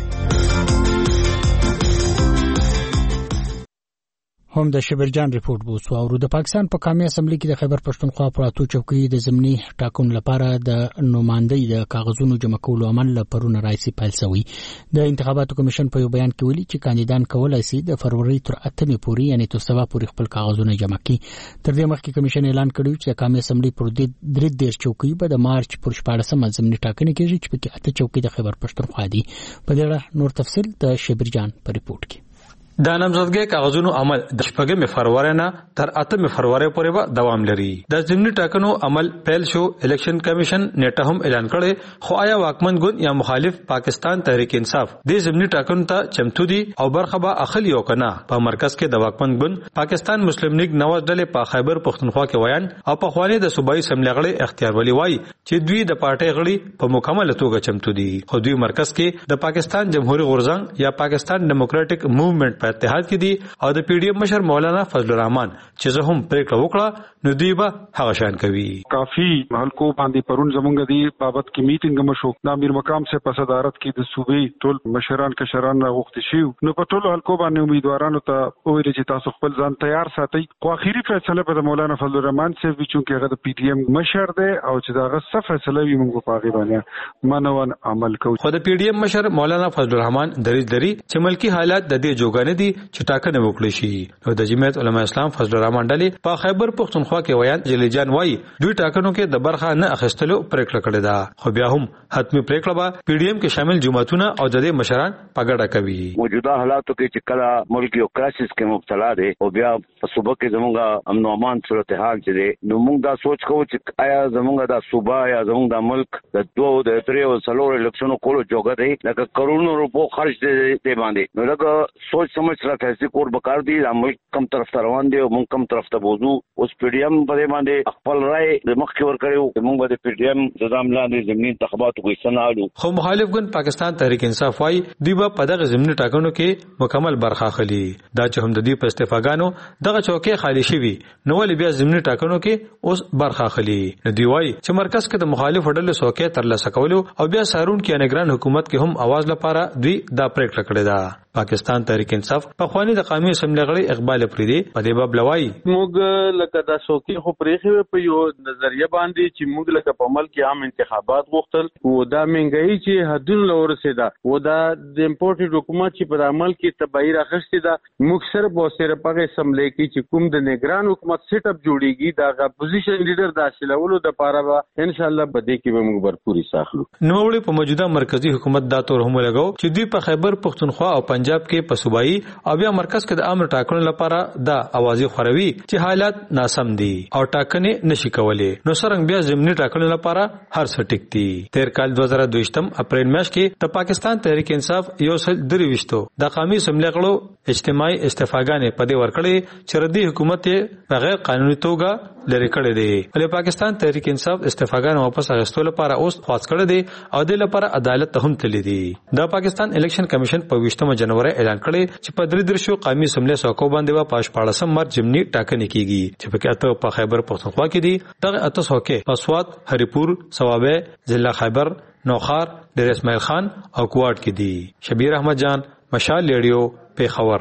S1: هم د شبرجان ریپورت بوسو او د پاکستان په قومي اسمبلی کې د خیبر پښتونخوا پراتو چوکۍ د ضمني ټاکنو لپاره د نمائندګۍ د کاغذونو جمع کولو عمل پرونه راځي پیل شوی. د انتخاباتو کمیشن په یو بیان کې ویلي چې کاندیدان کولای شي د فروری تر 8 پورې یعنی تر سبا پورې خپل کاغذونه جمع کړي. تر دې مخکې کمیشن اعلان کړی چې د قومي اسمبلی پر درې چوکۍ به د مارچ پر 14 ضمني ټاکنې کېږي چې په کې 8 چوکۍ د خیبر پښتونخوا دي. په دې اړه نور تفصیل د شبرجان په ریپورت کې.
S18: د نامزدګۍ کاغذونو عمل د 8 فروری نه تر 8 فروری پورې به دوام لري. د ضمني ټاکنو عمل پیل شو. الیکشن کمیشن نیټه هم اعلان کړي خو آیا واکمن ګوند یا مخالف پاکستان تحریک انصاف د ضمني ټاکنو ته چمتو دي او برخه به اخلي او کنه. په مرکز کې د واکمن ګوند پاکستان مسلم لیگ نواز ډلې په خیبر پښتونخوا کې ویان او په خواني د صوبایي اسمبلی غړي اختیار ولي وای چې دوی د پارټي غړي په مکمل توګه چمتو دي. خو دوی مرکز کې د پاکستان جمهوریت غورځنګ یا پاکستان ډیموکراټک موومېنټ په اتحاد کې دي او د پی ډی ایم مشر مولانا فضل الرحمن چې زه هم پریکړه وکړه نو دوی به هغه شان کوي.
S19: کافی حلقو باندې پرون زمونږ دی بابت کې میټینګ مشو د امیر مقام سے په صدارت کې د صوبې ټول مشران کشران غوښتي شي نو په ټول حلقو باندې امیدوارانو ته وویل چې تاسو خپل ځان تیار ساتئ. خو اخیری فیصله به مولانا فضل الرحمن سے وی چې هغه د پی ډی ایم مشر دی او چې دا غو څه فیصله وي موږ په هغه باندې منون عمل کوو.
S18: خو د پی ډی ایم مشر مولانا فضل الرحمن دري چې ملکی حالات د دې جوګانه دي چې ټاکنه وکړي شي. نو د جمعیت علماء اسلام فضل الرحمن ډلې په خیبر پښتونخوا کې ویان جلی جان وای دوی ټاکنو کې د برخه نه اخیستلو پریکړه کړې ده خو بیا هم حتمی پریکړه به پی ډی ایم کې شامل جماعتونه او د دې مشران پګړه کوي.
S20: موجوده حالاتو کې چې کله ملک یو کرایسس کې مبتلا دی او بیا په صوبه کې زموږه امن او امان صورتحال چې دی نو موږ دا سوچ کوو چې آیا زموږه د صوبه یا زموږ د ملک د 2 د 3 او 4 الیکشنو کولو جوګه دی لکه کروڑونو روپو خرج دی باندې نو لکه سوچ سمجھ سره فیصله کول بکار دی ملک کم طرف ته روان دی او موږ کم طرف ته بوزو. اوس پی ډی ایم په باندې خپل رائے د مخکې ور کړو موږ به د پی ډی ایم نظام لاندې ضمني انتخاباتو کې سنالو.
S18: خو مخالف ګوند پاکستان تحریک انصاف وايي دوی په دغه ضمني ټاکنو کې مکمل برخه اخلي. دا چې هم د دې په استفاګانو دغه چوکۍ خالی شوی نو ولې بیا ضمني ټاکنو کې اوس برخه اخلي. دوی وايي چې مرکز کې د مخالف ډلې څوکۍ ترلاسه کولو او بیا سارون کې نگران حکومت کې هم आवाज لپاره دوی دا پریکړه کړې ده. پاکستان تحریک انصاف په خواني د قومي اسمبلی غړي اقبال پریدي په دې باب لوي
S21: موږ لکه د سوکي خو پرېخي په یو نظریه باندې چې موږ لکه په عمل کې عام انتخابات غوښتل او دا منګي چې حدود لور سیدا و دا د امپورټډ حکومت چې په عمل کې تبعیر اخستې دا موږ صرف او صرف په اسمبلی کې چې کوم د نگران حکومت سیټ اپ جوړیږي دا اپوزیشن لیډر داخلولو د پاره به ان شاء الله بده کې به موږ برپوري ساخلو.
S18: نو وړي په موجوده مرکزی حکومت دا تور هم لګاو چې دوی په خیبر پښتونخوا او پنجاب کې په صوبایي او بیا مرکز کې د امر ټاکنو لپاره دا اوازې خوروي چې حالات ناسم دي او ټاکنې نشي کولای نو سرنګ بیا ضمني ټاکنو لپاره هر څه ټیک دي. تیر کال 2022 اپریل میاشت کې د پاکستان تحریک انصاف یو سل درويشتو د قومي اسمبلی غړو اجتماعي استفاګانې په دې ورکړې چې ردی حکومت بغیر قانوني توګه لری کړې دي. ولې پاکستان تحریک انصاف استفاګانې واپس اخیستلو لپاره اوس خاص کړې دي او د لپاره عدالت ته هم تللی دي. د پاکستان الیکشن کمیشن په 20 جنوري اعلان کړی چې په درشو قومي اسمبلی څوکو باندې په 14 مارچ ضمني ټاکنې کیږي چې په کې اته په خیبر پښتونخوا کې دي. دغه اته څوکې اسوات، هریپور، ثوابه، ضلع خیبر، نوخار، ډیر اسماعیل خان او کوټ کې دي. شبیر احمد جان، مشال ریډیو، پیښور.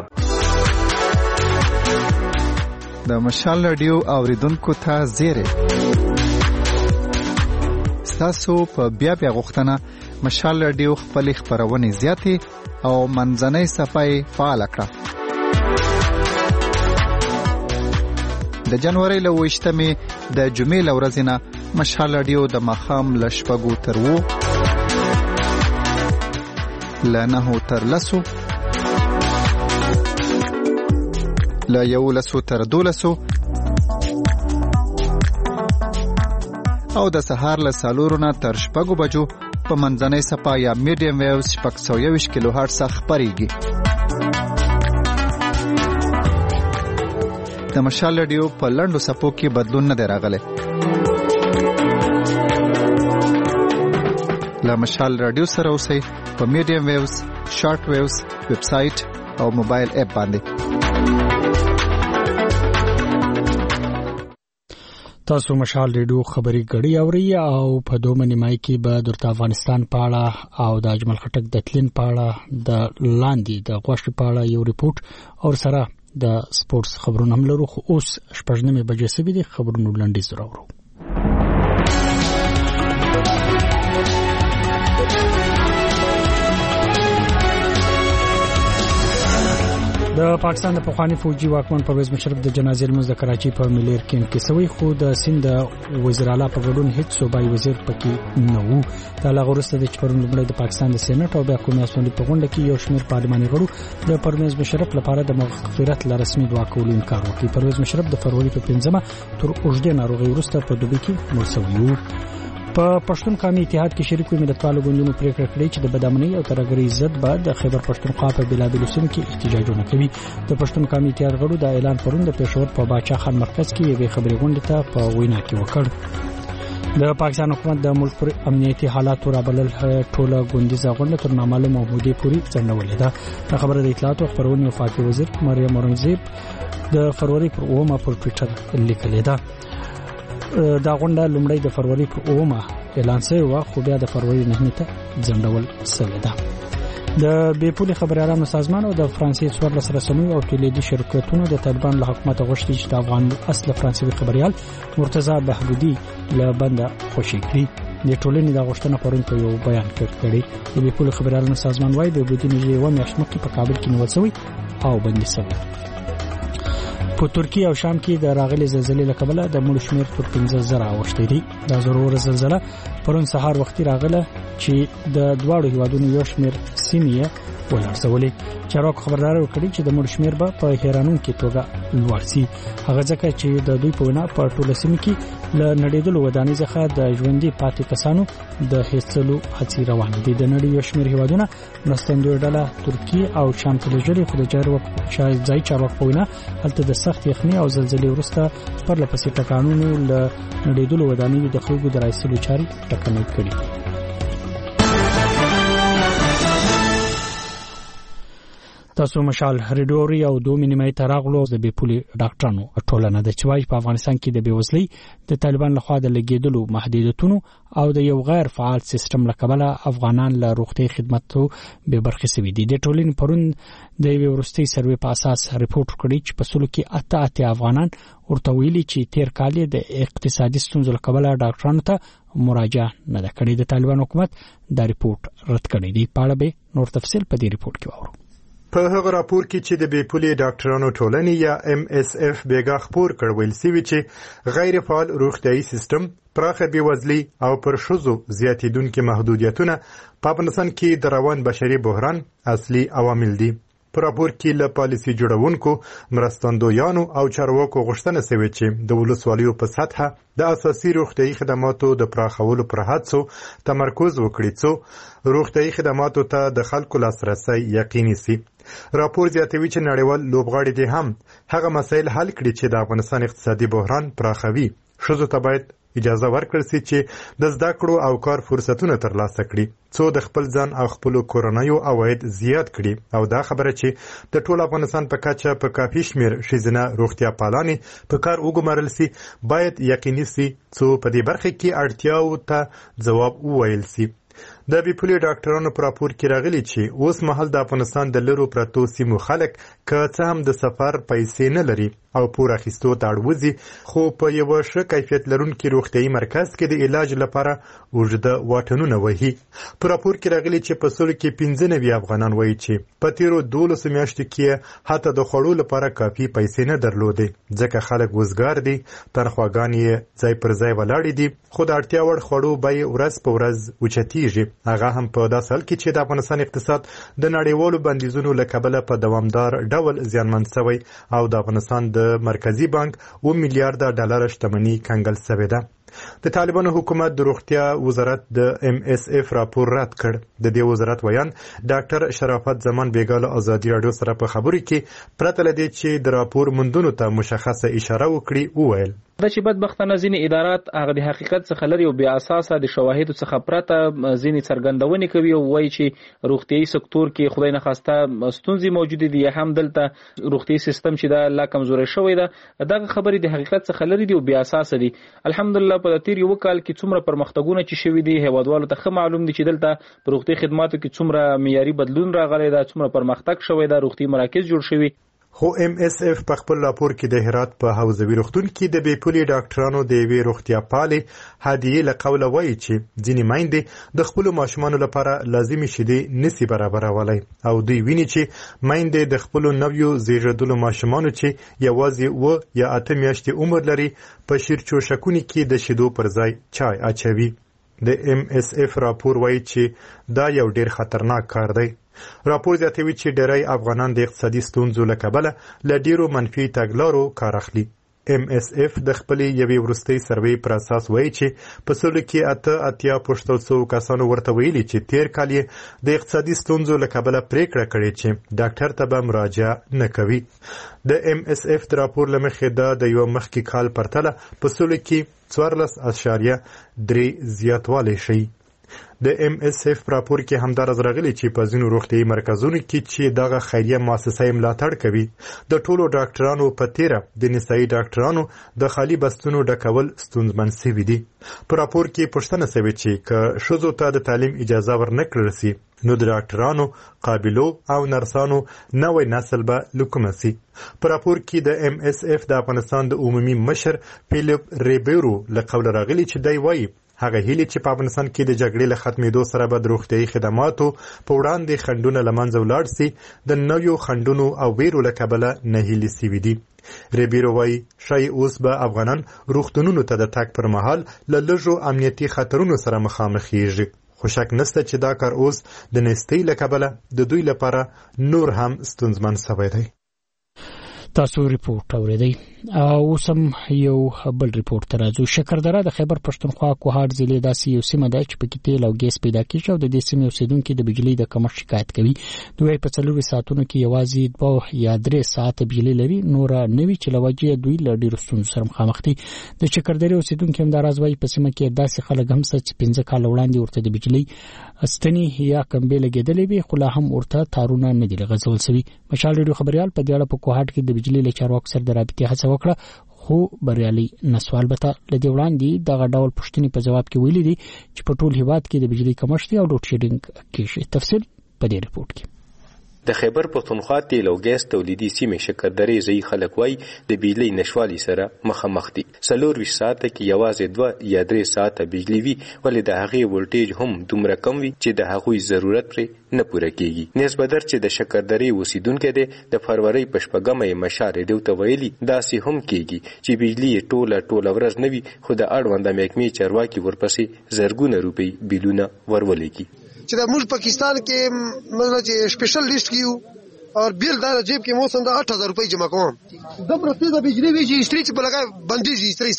S10: د مشال ریډیو اوریدونکو ته زیره تاسو په بیا غوښتنه مشال ریډیو خپل خبرونه زیاتې او منځنۍ صفحه فعال کړه. د جنوري له 28مې د جمعې ورځې نه مشال ریډیو د مخام لشپګو تر وو لنه تر لسو لا یو لسو تر دولسو او د سهار له سالورو نه تر شپږو بجو په منځنۍ صفحه یا میډیم ویوز 620 کیلو هرتز خبريږي. د مشال ریډیو په لندو صفو کې بدلون نه دی راغلی. د مشال رادیو سره اوسئ په میډیم ویوز، شارټ ویوز، ویب سټ او موبایل اپ باندې.
S1: تاسو مشال ریډیو خبري غړي اوري او په دوه نیمای کې به د افغانستان په اړه او د اجمل خټک د تلین په اړه د لاندې د غوښتنې په اړه یو ریپورت او سره د سپورتس خبرونه هم لرو. خو اوس 8:30 بجې سوي دي، خبرونه لاندې زراورو. د پاکستان د پخوانی فوجي واکمن پرویز مشرف د جنازې لمونځ د کراچي په ملیر کیمپ کې سوی، خو د سند وزیر اعلی په ګډون هیڅ صوبایي وزیر پکې نه وو. د لاغورسته د چپرون لمړی د پاکستان د سېنات او بیا قومي اسمبلی په غونډه کې یو شمېر پارلماني غړو د پرویز مشرف لپاره د مغفرت لرسمي دعا کولو انکار وکړ. پرویز مشرف د فروری په 5مه تر اوږدې ناروغي وروسته په دوبۍ کې مړ شوی وو. په پښتون قومي اتحاد کې شریک ملتپالو ګوندونو پریکړه کړې چې د بدامنۍ او ترهګرۍ ضد به د خیبر پښتونخوا په بلابلو سیمو کې احتجاجونه کوي. د پښتون قومي اتحاد غړو د اعلان پرون د پېښور په باچا خان مرکز کې یوې خبري غونډې ته په وینا کې وکړ. د پاکستان حکومت د ملک پر امنیتي حالات رابلل ټوله ګوندیزه غونډه تر نامعلومه مودې پورې ځنډولې ده. د خبره د اطلاعات او خبرونې وفاقي وزیر مریم اورنګزیب د فروری پر 9 پر ټوئیټر لیکلې ده. دا غونډه لومړی د فروری پر 9 اعلان شوی و، خو بیا د فروری 9 ته ځنډول شوی ده. د بیپولي خبريالانو سازمان او د فرانسې 14 رسنیو او تولیدي شرکتونو د طالبان له حکومت غوښتي چې د افغان اصل فرانسوي خبريال مرتضی بهبودي له بنده خوشي کړي. د ټولنې د غوښتنه پرون په یو بیان کې کړی. د بیپولي خبريالانو سازمان وايي بهبودي نږدې 1 میاشت مخکې په کابل کې نیول شوی او بندي شوی. په ترکیه او شام کې د راغلي زلزلې له کبله د مړو شمېر تر 15,000 اوښتی دی. دا زوروره زلزله پرون سهار وختي راغله چې د دواړو هیوادونو یو شمېر سیمې ولړزولې. چارواکو خبرداری ورکړي چې د مړو شمېر به په حیرانونکې توګه لوړ شي، هغه ځکه چې د دوی په وینا په ټوله سیمه کې له نړېدلو ودانۍ څخه د ژوندي پاتې کسانو د هیڅلو هڅې روانې دي. د نړۍ یو شمېر هیوادونه مرستندویه ډله ترکیه او شام ته لېږلي، خو د ځایي چارواکو په وینا هلته د سخت یخنۍ او زلزلې وروسته پرلپسې ټکانونو له نړېدلو ودانیو د خلکو د رایستلو چارې ټکنۍ کړي. تاسو مشال ریډیوري او 2 نیمه تراغلو د بیپولي ډاکټرانو ټولنه د چوي په افغانستان کې د بیوزلۍ د طالبان لخوا د لګیدلو محدودیتونو او د یو غیر فعال سیستم لکبله افغانان له روغتي خدماتو به برخه سوي دي. د ټولنې پرون د یو ورستي سروې په اساس ریپورت کړی چې په سلو کې 8 افغانان ورته ویلي چې تیر کال د اقتصادي ستونزو لکبله ډاکټرانو ته مراجعه نه ده کړې. د طالبان حکومت دا ریپورت رد کړی دی. په اړه به نور تفصیل په دې ریپورت کې واورو.
S4: په هغه راپور کې چې د بیپولي ډاکټرانو ټولنې یا MSF بیګا خبر کړول سوي چې غیر فعال روغتيایي سیستم، پراخه بیوزلي او پر شذو زیاتیدونکو محدودیتونه په افغانستان کې د روان بشري بحران اصلي عوامل دي. په راپور کې له پالیسي جوړونکو، مرستندویانو او چارواکو غوښتنه شوې چې د ولسوالیو په سطحه د اساسي روغتيایي خدماتو د پراخولو پر هڅو تمرکز وکړي څو روغتيایي خدماتو ته د خلکو لاسرسي یقیني شي. راپور زیاتوي چې نړیوال لوبغاړي دي هم هغه مسایل حل کړي چې د افغانستان اقتصادي بحران پراخوي. شذو ته باید اجازه ورکړل شي چې د زده کړو او کار فرصتونه ترلاسه کړي څو د خپل ځان او خپل کورنیو عواید زیات کړي. او دا خبره چې د ټول افغانستان په کچه په کافي شمیر ښځینه روغتیا پالانې په کار وګمارل شي باید یقیني شي څو په دې برخه کې اړتیاو ته ځواب وویل شي. د بیپولي ډاکټرانو په راپور کې راغلي چې اوس مهال د افغانستان د لرو پرتو سیمو خلک که څه هم د سفر پیسې نه لري او پور اخیستو ته اړوځي، خو په یو ښه کیفیت لرونکي روغتيایي مرکز کې د علاج لپاره اوږده واټنونه وهي. په راپور کې راغلي چې په سلو کې 95 افغانان وایي چې په تیرو 12 میاشتو کې حتی د خوړو لپاره کافي پیسې نه درلودې، ځکه خلک وزګار دي، تنخواګانې یې ځای پر ځای ولاړې دي، خو د اړتیا وړ خوړو بیې ورځ په ورځ اوچتېږي. هغه هم په داسې حال کې چې د افغانستان اقتصاد د نړیوالو بندیزونو له کبله په دوامدار ډول زیانمن شوی او د افغانستان د مرکزی بانک $1 میلیارډ شتمنۍ کنګل شوې ده. د طالبانو حکومت د روغتیا وزارت د MSF راپور رد کړ. د دې وزارت ویان ډاکټر شرافت زمان بیګا له ازادي راډیو سره په خبرو کې پرته لدی چې د راپور موندونو ته مشخصه اشاره وکړي وویل
S5: دا چې بدبختانه ځینې ادارات هغه د حقیقت څخه لري او بیا اساسه د شواهدو څخه پرته ځینې څرګندونې کوي او وایي چې روغتیايي سکتور کې خدای نه خواسته ستونزې موجودې دي یا هم دلته روغتیايي سیستم چې دا لا کمزوري شوی ده. دغه خبرې د حقیقت څخه لري دي او بیا اساسه دي. الحمدلله په تیر یو کال کې څومره پرمختګونه چې شوي دي هیوادوالو ته ښه معلوم دي چې دلته په روغتیايي خدماتو کې څومره معیاري بدلون راغلی ده، څومره پرمختګ شوی ده، روغتیايي مراکز جوړ شوي.
S4: خو MSF په خپل راپور کې د هرات په حوزوي روغتون کې د بیپولي ډاکټرانو د یوې روغتیا پالې هدیې له قوله وایي چې ځینې میندې د خپلو ماشومانو لپاره لازمي شیدې نسی برابرولی او دوی ویني چې میندې د خپلو نویو زیږیدلو ماشومانو چې یوازې 7 یا 8 میاشتې عمر لري په شیرچوشکونو کې د شیدو پر ځای چای اچوي. د MSF راپور وایي چې دا یو ډیر خطرناک کار دی. راپور زیاتوي چې ډیری افغانان د اقتصادي ستونزو له کبله له ډیرو منفي تګلارو کار اخلي. MSF د خپلې یوې وروستۍ سروې پر اساس وایي چې په سلو کې 88% کسانو ورته ویلي چې تیر کال یې د اقتصادي ستونزو له کبله پریکړه کړې چې ډاکټر ته به مراجعه نه کوي. د MSF د راپور له مخې دا د یو مخکې کال پرتله په سلو کې 14.3 زیاتوالی شي. د MSF راپور کې همدارس راغلي چې په ځینو روغتیايي مرکزونو کې چې دغه خیریه مؤسسه ملاتړ کوي د ټولو ډاکټرانو په تیره د نسایي ډاکټرانو د خالي بستونو ډکول ستونزمن شوي دي. په راپور کې پوښتنه شوې چې که ښځو ته د تعلیم اجازه ورنکړل شي نو د ډاکټرانو قابلو او نرسانو نوی نسل به له کومه شي. په راپور کې د MSF د افغانستان د عمومي مشر فیلیپ ریبیرو له قوله راغلي چې دی وایي هغه هیله چې په افغانستان کې د جګړې له ختمېدو سره به د روغتیايي خدماتو په وړاندې خنډونه له منځه ولاړ سي د نویو خنډونو او ویرو له کبله نهیلي سوي دي. ریبیرو وایي ښایي اوس به افغانان روغتونونو ته د تګ پر مهال له لږو امنیتي خطرونو سره مخامخېږي. خو شک نسته چې دا کار اوس د نېستۍ له کبله د دوی لپاره نور هم ستونزمن شوی دی.
S1: تاسو ریپورت اوریدئ او اوس هم یو بل ریپورت ته راځو. شکردره د خیبر پښتونخوا کوهاټ ضلع داسې یو سیمه ده چې پکې تیل او ګیس پیدا کیږي او د دې سیمې اوسیدونکو د بجلی د کمښت شکایت کوي. دوی په 4 ساعتونو کې یوازې 2 یا 3 ساعت بجلی لري، نور نوي چې لوجه دوی له ډیرو ستونزو سره مخامخ دي. د شکردره اوسیدونکو هم دا راز وایي په سیمه کې داسې خلک هم چې 15 کال وړاندې ورته د بجلی استنی یا کمبې لګیدلې وي خو لا هم ورته تارونه نه دي لغځول شوي. مشال ریډیو خبريال په دې اړه په کوهاټ کې د بجلی له چارواکو سره د رابطې هڅه وکړه خو بریالي نسو. البته لدې وړاندې دغه ډول پوښتنې په جواب کې ویلي دي چې په ټول هیواد کې د بجلی کمښت او لوډ شیډینګ کیږي. تفصیل په دې ریپورت کې.
S22: د خیبر پښتونخوا تیل او ګیس تولیدي سیمې شکردرې ځای خلک وای د بجلی نشوالي سره مخامخ دي. 24 ساعته کې یوازې 2 یا 3 ساعته بجلی وي ولې د هغې ولټیج هم دومره کم وي چې د هغوی ضرورت پرې نه پوره کیږي. نسبدر چې د شکردرې اوسیدونکو دی د فروری په 8مه مشار ډیو ته ویلي داسې هم کیږي چې بجلی ټوله ورځ نه وي خو د اړونده محکمې چارواکي ورپسې زرګونه روپۍ بیلونه ورولېږي.
S23: چې د موږ پاکستان کې مثلا چې سپیشل لیست کیو اور بیل دا جیب کې موسم دا 8000 روپۍ جمع کوم د پرته د بجلی وی چې استری چې بلګا بنديږي استری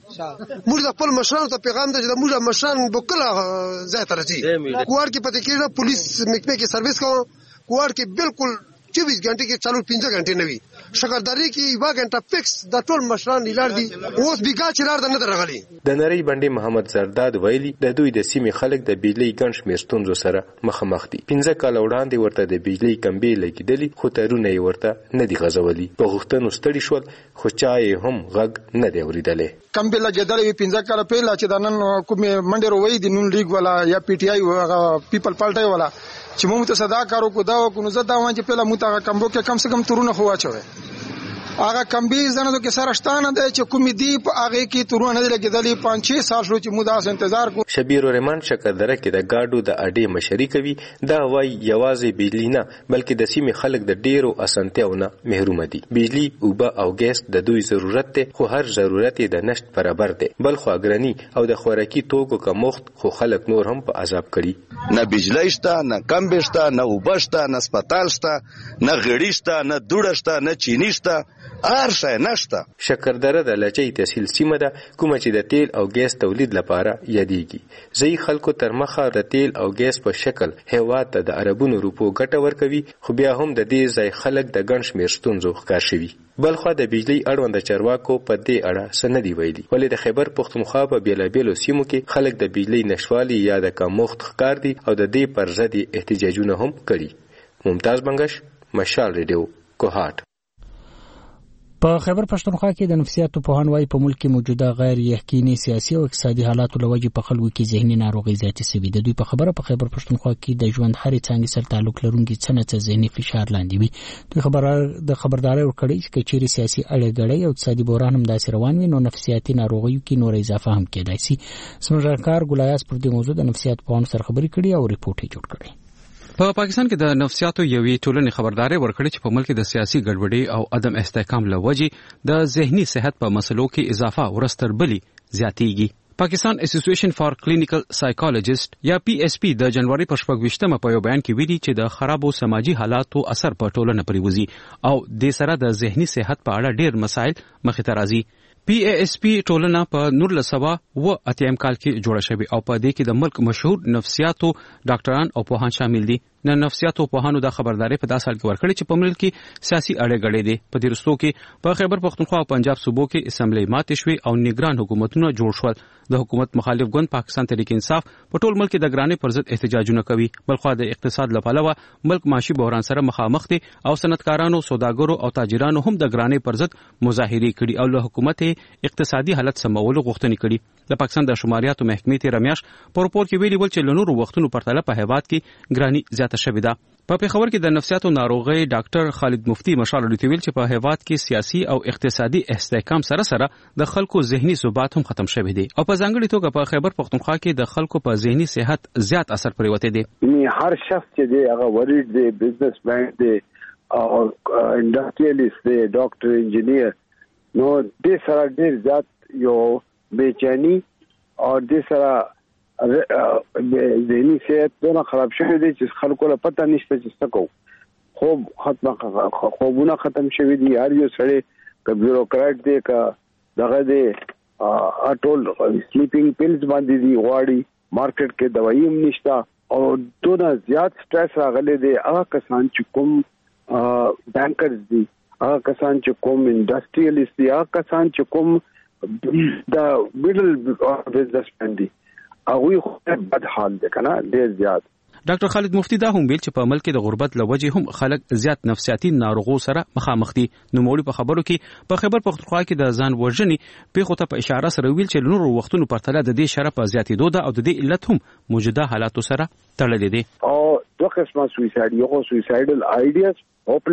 S23: سره موږ د خپل مشرانو ته پیغام دی چې موږ مشران بوکل ځای ته راځي. کوار کې پته کېږي پولیس محکمه کې سرویس کوم کوار کې بالکل 24 घंटे کې چالو 15 घंटे نه وي. شکردرې کې 1 घंटा فکس د ټول مشران لیلار دي اوس بیګا چرار د نه درغلي.
S22: د نری باندې محمد زرداد ویلي د دوی د سیمې خلک د بجلی ګڼ شمېر ستونزو سره مخامخ دي. 15 کال وړاندې ورته د بجلی کمبې لګیدلې خو ترونه یې ورته نه دي غځولي. په غوښتنو ستړي شول خو چا یې هم غږ نه دی اورېدلی.
S24: کمبې لګېدلې 15 کال پهلا چې د نن کومې منډې روي د نون لیګ والا یا پی ټی آی پیپل پالټای والا چې موږ ته صدا کارو کو دا کو نو زه دا وایم چې پهلا موږ ته کمبو کې کم سے کم ترونه خو واچوي. هغه کمبي زنه کې سره شتانه ده چې کومې دی په هغه کې ترونه نه لګیدلې 5-6 سال شو چې موږ داس انتظار کو.
S22: شبیر الرحمن شکردره کې د گاډو د اډې مشري کوي دا وای یوازې بجلی نه بلکې د سیمې خلک د ډیرو اسانتیاونه محروم دي. بجلی اوبه او ګیس د دوی ضرورت ته خو هر ضرورت د نشټ برابر دي بل خو اګرنی او د خوراکي توکو کمښت خو خلک نور هم په عذاب کړي.
S25: نه بجلی شته نه کمبې شته نه اوبه شته نه سپټال شته نه غړي شته نه دوړه شته نه چینی شته
S2: هر شی نشته.
S22: شکردره د لچې تحصیل سیمه ده کومه چې د تیل او ګیس تولید لپاره یادېږي. ځایي خلکو تر مخه د تیل او ګیس په شکل هیواد ته د عربونو روپو ګټه ورکوي، خو بیا هم د دې ځای خلک د ګڼ شمېر ستونزو ښکار شوي. بلخوا د بجلی اړوند چارواکو په دې اړه څه نه دي ویلي، ولې د خیبر پښتونخوا په بېلابېلو سیمو کې خلک د بجلی نشتوالي یا د کمښت ښکار دي او د دې پر ضد احتجاجونه هم کړي. ممتاز بنگش، مشال ریډیو، کوهاټ.
S1: په خیبر پښتونخوا کې د نفسیاتو پوهان وايي په ملک کې موجوده غیر یقیني سیاسي او اقتصادي حالاتو لوجې په خلکو کې ذهني ناروغي زیاتې شوې ده. دوی په خبره په خیبر پښتونخوا کې د ژوند هرې څانګې سره تعلق لرونکي څه نه څه ذهني فشار لاندې وي. دوی د خبرداري ورکړي چې چیرې سیاسي اړهګړۍ او اقتصادي بحران هم داسې روان وي نو نفسیاتي ناروغیو کې نور اضافه هم کېدای شي. زموږ کار ګلایاس پر دې موضوع د نفسیات پوهانو سره خبرې کړي او ریپورت یې جوړ کړی.
S6: په پاکستان کې د نفسیاتو یوې ټولنې خبرداري ورکړې چې په ملک کې د سیاسي ګډوډۍ او عدم استحکام له وجې د ذهني صحت په مسلو کې اضافه ورستر بلی زیاتېږي. پاکستان اسوسییشن فار کلینیکل سایکالوجیست یا پی ایس پی د جنوري په 26مه په یو بیان کې ویلي چې د خرابو سماجی حالاتو اثر په ټولنه پرې وځي او د سره د ذهني صحت په اړه ډېر مسایل مخې ته راځي. پی ایس پی ټولنه په 1980 کال کې جوړه شوې او په دې کې د ملک مشهور نفسیاتو ډاکټران او پوهان شامل دي. نفسیاتو پوهانو د خبرداري په داسې حال کې ورکړي چې په ملک کې سیاسي اړهګړۍ دي. په دې رستو کې په خیبر پښتونخوا او پنجاب صوبو کې اسمبلی ماتې شوې او نگران حکومتونه جوړ شول. د حکومت مخالف ګوند پاکستان تحریک انصاف په ټول ملک کې د ګرانۍ پر ضد احتجاجونه کوي. بلخوا د اقتصاد لپاره ملک معاشي بحران سره مخامخ دي او صنعتکارانو، سوداګرو او تاجرانو هم د ګرانۍ پر ضد مظاهرې کړي او له حکومت اقتصادي حالت سمولو غوښتنې کړي. د پاکستان د شماریاتو محکمې تیر میاشت په راپور کې ویلي ول چې له نورو وختونو پرتله په هیواد کې ګرانۍ زیاته شوې ده. په پیښور کې د نفسیاتو ناروغي ډاکټر خالد مفتی مشال ډیټ ویل چې په هیواد کې سیاسي او اقتصادي استحکام سره سره د خلکو ذهني ثبات هم ختم شوی دی او په ځانګړي توګه په خیبر پښتونخوا کې د خلکو په ذهني صحت زیات اثر پریوته دی.
S8: هر شخص چې دی هغه ورید دی، بزنس مین دی او انډستریالیست دی، ډاکټر، انجینیر، نو د سره ډیر زیات یو بېچینی او د سره ذهنی صحت دونه خراب شوی دی چې خلکو له پته نشته چې څه کوو. خوبونه ختم شوی دي. هر یو سړی که بیوروکرات دی که دغه دی ټول سلیپینګ پیلز باندې دي غواړي. مارکیټ کې دوايي هم نشته او دونه زیات سټرس راغلی دی. هغه کسان چې کوم بانکرز دي، هغه کسان چې کوم انډستریالیست دي، هغه کسان چې کوم د میډل بزنس مین دي، هغوی خو بد حال دی کنه ډیر زیات.
S6: ډاکټر خالد مفتی دا هم ویل چې په ملک کې د غربت له وجې هم خلک زیات نفسیاتي ناروغو سره مخامخ دي. نوموړي په خبرو کې په خیبر پښتونخوا کې د ځان وژنې پیښو ته په اشاره سره ویل چې نورو وختونو پرتله د دې شرح په زیاتېدو ده او د دې علت هم موجوده حالاتو سره تړلې دي.
S8: او دوه قسمه سویساید، یو سویسایډل آیډیاز،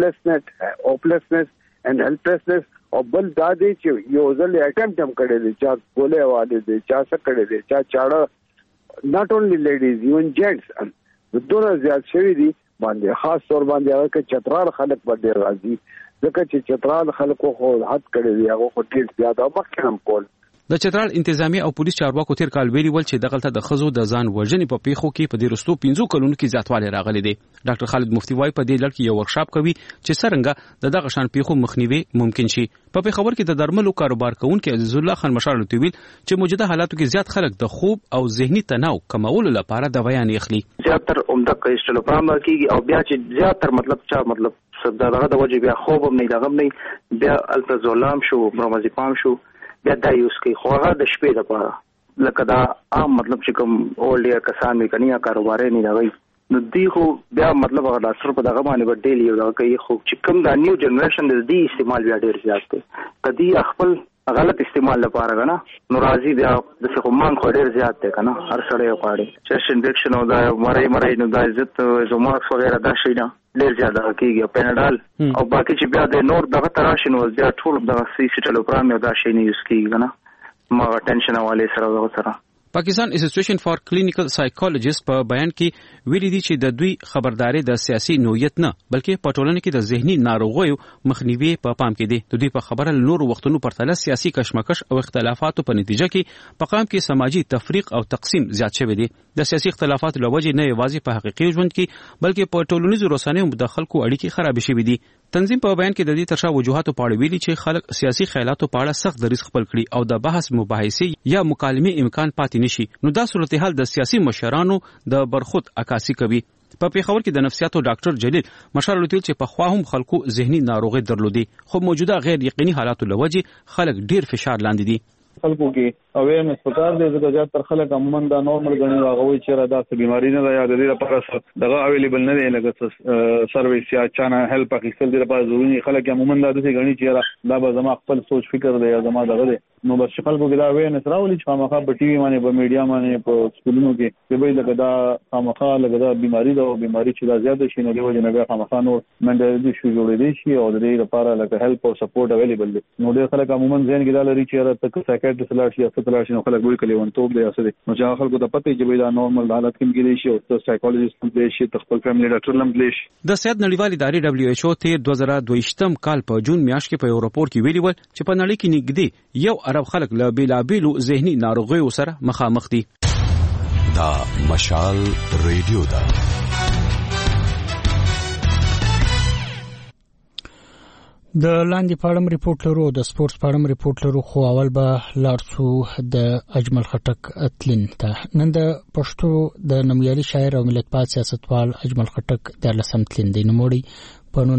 S8: هوپلسنس and helplessness او بل دا دی چې یو ځل اټمپټ هم کړی دی، چا ګولې والي دی، چا څه کړی دی، چا چاړه، not only ladies even gents دونه زیات شوی دی باندې خاص طور باندې هغه کې چترال خلک باندې راځي ځکه چې چترال خلکو خو حد کړی دی، هغه خو ډیر زیات او مخکې هم کول.
S6: د چترال انتظامی او پولیس چارواکو تیر کال ویلي ول چې دغلته د خزو د ځان وژنې په پیښو کې په دې رستو 15 کلونو کې زیاتوالی راغلی دی. ډاکټر خالد مفتی وايي په دې لړ کې یو ورکشاپ کوي چې څرنګه د دغه شان پیښو مخنیوي ممکن شي. په پیښور کې د درملو کاروبار کوونکي عزیز الله خان مشال ډیټ ویل چې موجوده حالاتو کې زیات خلک د خوب او ذهني تناو کمولو لپاره دوايان اخلي.
S9: زیاتره عمده کیسټلوپرام کیږي او بیا چې زیاتره مطلب دغه د وجه بیا خوب هم نه دغه نه بیا التزولام شو، برومازیپام شو، بیا دا یوز کوي. خو هغه د شپې لپاره لکه دا عام مطلب چې کوم اولډ کسان وي کني یا کاروباري نه لګي نو دی خو بیا مطلب هغه ډاکټر په دغه باندې بدلی یو دا کوي. خو چې کوم دا نیو جنریشن د دې استعمال بیا ډیر زیات دی. کدی خپل غلط استعمال لپاره غنا نو راضي بیا د څه مان خو ډیر زیات دی کنه. هر سړی غواړي چیست انفیکشن او دا مړی نو دا عزت زموږ وغیرہ دا شي نه ډیر زیات کیږي. پیناډال او باقي چې بیا د نور دغه تراشن او بیا ټول دغه سیسټلوپرام یو دا شي نه یوز کیږي کنه. ما ټینشن والے سره
S6: پاکستان اسوسییشن فار کلینیکل سایکالوجیست په بیان کې ویلي دي چې د دوی خبرداري د سیاسي نوعیت نه بلکې په ټولنه کې د ذهني ناروغیو مخنیوي په پام کې دي. د دوی په خبره نورو وختونو پرتله سیاسي کشمکش او اختلافاتو په نتیجه کې په قام کې سماجی تفریق او تقسیم زیات شوی دی. د سیاسي اختلافاتو له وجې نه یوازې په حقیقي ژوند کې بلکې په ټولنیزو رسنیو د خلکو اړیکې خراب شوې دي. تنظیم په بیان کې د دې ترشا وجوهاتو په اړه ویلي چې خلک سیاسي خیالاتو په اړه سخت دریځ خپل کړي او د بحث مباحثې یا مکالمې امکان پاتې نشي، نو دا صورتحال د سیاسي مشرانو د برخود عکاسي کوي. په پیښور کې د نفسیاتو ډاکټر جلیل مشال ویل چې په خوا هم خلکو ذهني ناروغي درلودي، خو موجوده غیر یقیني حالاتو لوجه خلک ډیر فشار لاندې دي.
S2: خلکو کې اویرنس پکار دی ځکه چې تر خلک عموما دا نورمال غني راغوي چې را داسې بیماری نه ده یا د دې لپاره دغه اویلیبل نه دی لکه سرویس یا چانه هیلپ اخیستل دی لپاره ضروري. خلک عموما دا داسې غني چې دا به زما خپل سوچ فکر دی یا زما دغه دی، نو بس خلکو کې دا اویرنس راولي چې خامخا په ټي وي باندې په میډیا باندې په سکولونو کې چې به لکه دا خامخا لکه دا بیماری ده او بیماری چې دا زیاته شي نو د وجه نه بیا خامخا نور منډل شو جوړېدي شي او د دې لپاره لکه هیلپ او سپورټ اویلیبل دی. نو ډېر خلک عموما ځین کې دا لري چې تک سایکیاټریست لاړ شي یا ستلار شي نو خلک وایي کلی ونټوب دی اسره، نو چې خلکو ته پته چې دا نورمال حالت کې کېږي شي او سایکولوژیست هم دی شي خپل فیملی ډاکټر هم دی شي. د صحت نړیوال ادارې WHO ته 2022 کال په جون میاشت کې په یو راپور کې ویلي ول چې په نړۍ کې نږدې 1 ارب خلک له بیلابیلو ذهني ناروغیو سره مخامخ دي.
S7: دا مشال ریډیو دا
S1: د لاندې پاړم ریپورت لرو، د سپورتس پاړم ریپورت لرو، خو اول به لارسو د اجمل خټک اتلین ته. نن د پښتو د نومیالي شاعر او ملتپال سیاستوال اجمل خټک د لسم تلین دی نوموړي په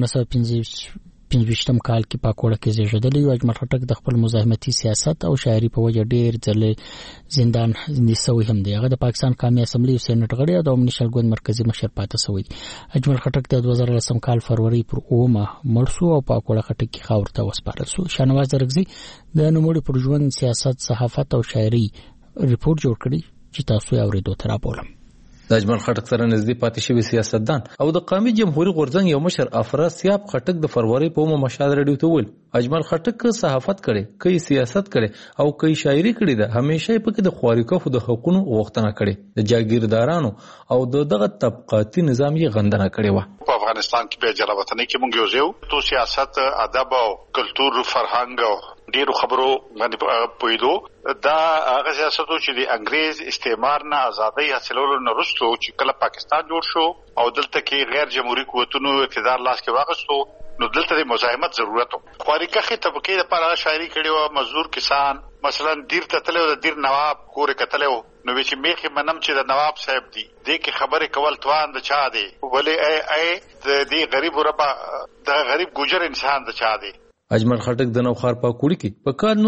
S1: 1925 کال کې پاکوړه کې زیږیدلی. اجمل خټک د خپل مزاحمتي سیاست او شاعري په وجه ډیر ځله زندان نیسوي هم دی. هغه د پاکستان قومي اسمبلی او سېنات غړی او د نېشنل ګوند مرکزی مشر پاتې شوی. اجمل خټک د 2010 کال فروری پر 9 مړ شو او پاکوړه خټک کې خاور ته وسپارل شو. شانواز درغزي د نوموړي پر ژوند، سیاست، صحافت او شاعري ریپورت جوړ کړی چې تاسو یې اورېدو تر اپولم.
S11: د اجمل خټک سره نږدې پاتې شوی سیاستدان او د قومي جمهوریت غورځنګ یو مشر افراسیاب خټک د فروری په 9 مشال ریډیو ته ویل اجمل خټک صحافت کړي، کوي سیاست کړي او کوي شاعري کړي ده، همیشه په کې د خواریکو د حقوقو غوښتنه کړي، د جاگیردارانو او دغه طبقاتي نظام یې غندنه کړي و.
S13: په افغانستان کې به جلاوطنۍ کې مونږ یو ځو تو سیاست، ادب او کلچر، فرهنګ او ډیرو خبرو باندې پویدو. دا هغه سیاستو چې د انګریز استعمار نه ازادۍ حاصلولو نه وروسته چې کله پاکستان جوړ شو او دلته کې غیر جمهوریت قوتونو اقتدار لاس کې واغستو، نو دلته د مزاحمت ضرورت و. خواریکخي طبقه لپاره شاعري کړي و، مزدور کسان مثلا دیر ته تلو، د دیر نواب کور کتلو، نو چې میخي منم چې د نواب صاحب دی دې کې خبره کول توان د چا دی، ولې ای د دې غریب ربا د غریب ګوجر انسان د چا دی.
S11: اجمل خټک د نوخار په کوړی کې په کال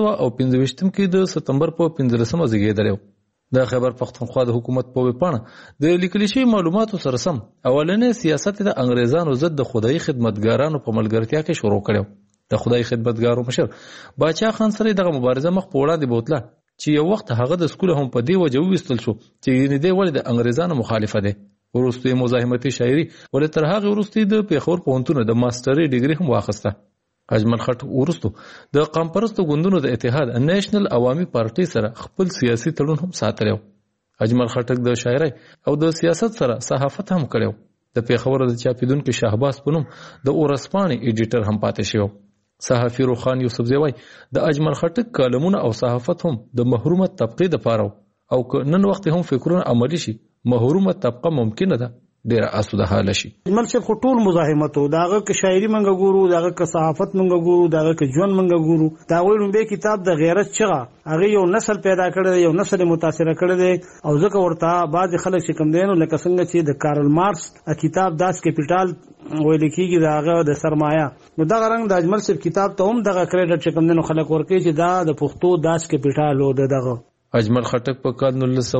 S11: 1925 کې د سپتمبر په 15مه زیږیدلی. د خیبر پختونخوا د حکومت په وپاڼه د لیکل شوی معلوماتو سره سم اولنې سیاست د انګریزانو ضد د خدای خدمتګارانو په ملګرتیا کې شروع کړو. د خدای خدمتګارو مشر باچا خان سره دغه مبارزه مخ په وړاندې بوتله چې یو وخت هغه د سکول هم په دی وجه وستل شو چې نه دی ولې د انګریزانو مخالفه ده. ورسته مزاحمتي شاعري ولې تر هغه ورسته د پیښور پوهنتون د ماستري ډیګري هم واخیسته. اجمل خټک ورستو د قوم پرستو ګوندونو د اتحاد نېشنل عوامي پارټي سره خپل سیاسي تړون هم ساتلو. اجمل خټک د شاعري او د سیاست سره صحافت هم کړو. د پیښور د چاپیدونکو شهباز پونم د اورسپانې ایډیټر هم پاتې شو. صحافي روخان یوسف زوی د اجمل خټک کالمونه او صحافت هم د محرومه طبقه د پاره او نن وخت هم فکرونه عملی شي محرومه طبقه ممکنه ده ډیر اسوده حال شي.
S25: اجمل چې ټول مزاحمت او داغه ک شاعري منګه ګورو، داغه ک صحافت منګه ګورو، داغه ک ژوند منګه ګورو. دا ویلم به کتاب د غیرت چغه هغه یو نسل پیدا کړی، یو نسل متاثر کړی دی او ځکه ورته بعض خلک چې کم دینو لکه څنګه چې د کارل مارکس کتاب داس کیپیټال ویل کېږي داغه د سرمایه، نو دغه رنګ د اجمل صاحب کتاب ته هم دغه کریډټ چې کم دینو خلک ورکړي چې دا د پښتو داس کیپیټال او دغه.
S11: اجمل خټک په کال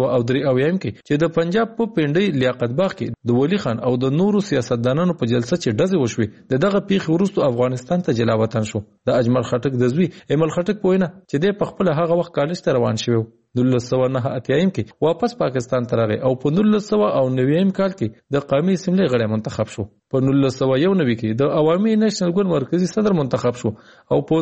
S11: 1983 کې چې د پنجاب په پنډۍ لیاقت باغ کې د ولی خان او د نورو سیاستدانانو په جلسه چې ډزې وشوې دغه پیښې وروسته افغانستان ته جلا وطن شو. د اجمل خټک د زوی ایمل خټک په وینا چې د خپل هغه وخت کالج ته روان شوی 1989 کې واپس پاکستان ته راغی او په 1990 کال کې د قومي اسمبلی غړی منتخب شو. په 1991 کې د عوامي نېشنل ګوند مرکزی صدر منتخب شو او په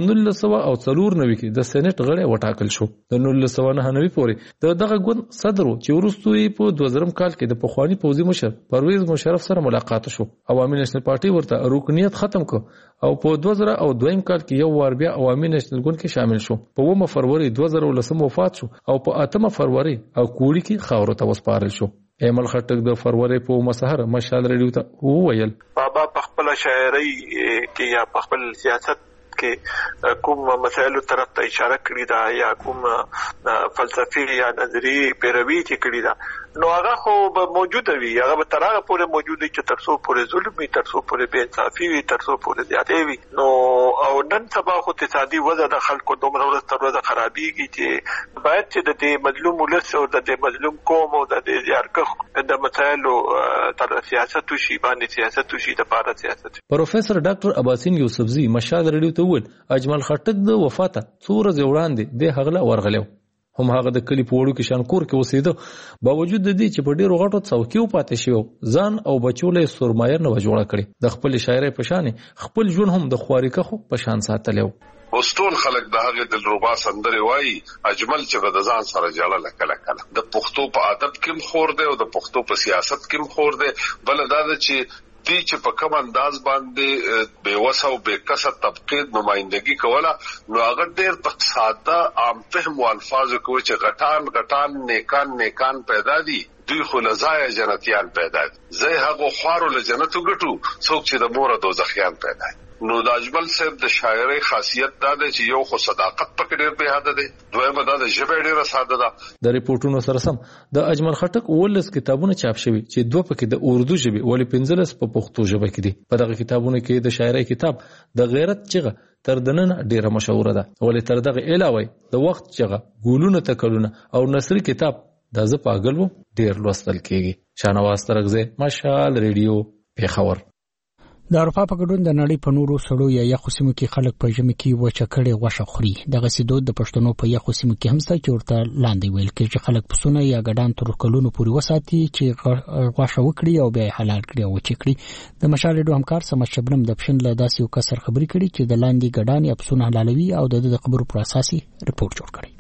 S11: 1994 کې د سېنات غړی وټاکل شو. د 1999 پورې دغه ګوند صدر چې وروسته په 2000 کال کې د پخوانی پوځي مشر پرویز مشرف سره ملاقات شو. عوامي نېشنل پارټي ورته رکنیت ختم کړ او په 2002 کال کې یو وار بیا عوامي نېشنل ګوند کې شامل شو. په 9 فروری 2010 وفات شو او په 8 فروری او کوړی کې خاورو ته وسپارل شو. ایمل خټک د فروری په مسهر مشال ریډیو ته وویل
S3: بابا په خپل شاعري کې یا په خپل سیاست کې کوم مسایلو طرف ته اشاره کړې ده یا کوم فلسفي یا نظری پیروي چې کړې ده نو هغه خو به موجوده وي هغه به تر هغه پورې موجوده چې تر څو پورې ظلم وي تر څو پورې بې انصافي وي تر څو پورې زیاتې وي نو او نن سبا خو اقتصادي وضع د خلکو دومره ورځ تر ورځې خرابېږي چې باید چې د دې مظلوم ولس او د دې مظلوم قوم او د دې زیارکښ د مسایلو تر سیاست وشي باندې سیاست وشي د پاره سیاست.
S11: پروفیسور ډاکټر عباسین یوسفزی مشال ریډیو ته وویل اجمل خټک د وفات څو ورځې وړاندې د هغه ورغلو هم هغه د کلی په وړو کې شانکور کې اوسېده باوجود د دې چې په ډیرو غټو څوکیو پاتې شو ځان او بچو له سرمایه نه جوړه کړي د خپل شاعرۍ په شان خپل ژوند هم د خواريکه خو په شان ساتلو.
S12: وستون خلک د هغه دلربا سندره وای اجمل چې د ځان سره جاړه کله کله د پښتو په ادب کې خور دی او د پښتو په سیاست کې خور دی بل دا چې دی چې په کوم انداز باندې بیوسه او بیکسه طبقه نمائندګي کوله نو هغه ډېر په ساده عام فهم او الفاظ کوي چې غټان نیکان پیدا دي دوی خو لزای جنتیان پیدا دي زه هغه خوارو له جنتو ګټو څوک چې د مور دوزخیان پیدا دي. نو د اجمل صاحب د شاعرۍ خاصیت دا ده چې یو خو صداقت پکې ډېر په حد ده دویمه دا د ژبه ډېره ساده ده.
S11: د ریپورتونو سره سم د اجمل خټک 19 کتابونه چاپ شوي چې دوه پکې د اردو ژبې ولې 15 په پښتو ژبه کې دي. په دغه کتابونو کې د شاعرۍ کتاب د غیرت چغه تر دننه ډېره مشهوره ده ولې تر دغه علاوه د وخت چغه ګولونه تکلونه او نثري کتاب د ز پاګلو ډېر لوستل کېږي. شانواز ترغزه مشال ریډیو پیښور.
S1: د اروپا په ګډون د نړۍ په نورو سړو یا یخو سیمو کې خلک په ژمي کې وچکړې غوښه خوري. دغه سیدود د پښتنو په یخو سیمو کې هم څه ورته لاندې ویل کېږي چې خلک پسونه یا ګډان تر کلونو پورې وساتي چې غوښه وکړي او بیا حلال کړي او وچ کړي. د مشال ډو همکار سمت شبنم د پښین له داسې یو کسر خبرې کړي چې د لاندې ګډان یا پسونه حلالوي او د خبرو پر اساس ریپورت جوړ کړي.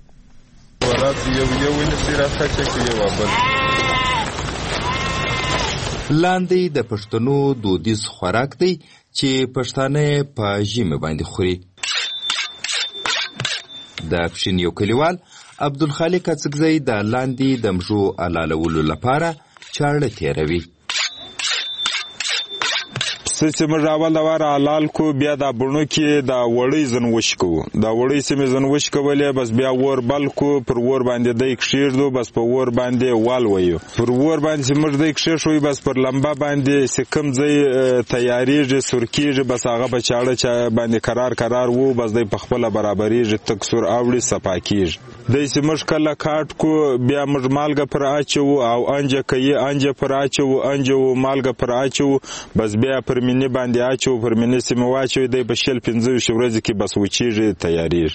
S14: لاندې د پښتنو دودیز خوراک دی چې پښتانه په ژمي باندې خوري. د پښین یو کلیوال عبدالخالق اڅکزی د لاندې د مژو حلالولو لپاره چاړه تیروي.
S15: چې موږ اول د واره حلال کو بیا د بڼو کې د وړۍ زنوش کو د وړۍ سیمې زنوش کولې بس بیا ور بل کو پر ور باندې د کښیردو بس په ور باندې وال وایو پر ور باندې موږ د کښې شوې بس پر لمبه باندې سکم ځای تیاریږي سرکیږي بس هغه بچاړه باندې قرار وو بس د خپل برابرېږي تک سر اوړي صفاکیږي د سیمش کله کاټ کو بیا موږ مالګه پر اچو او انجه کوي انجه پر اچو انجه مالګه پر اچو بس بیا پر منی باندې اچو پر منی سیمه واچو د بشل 15 ورځې کې بس وچیږي تیاریږي.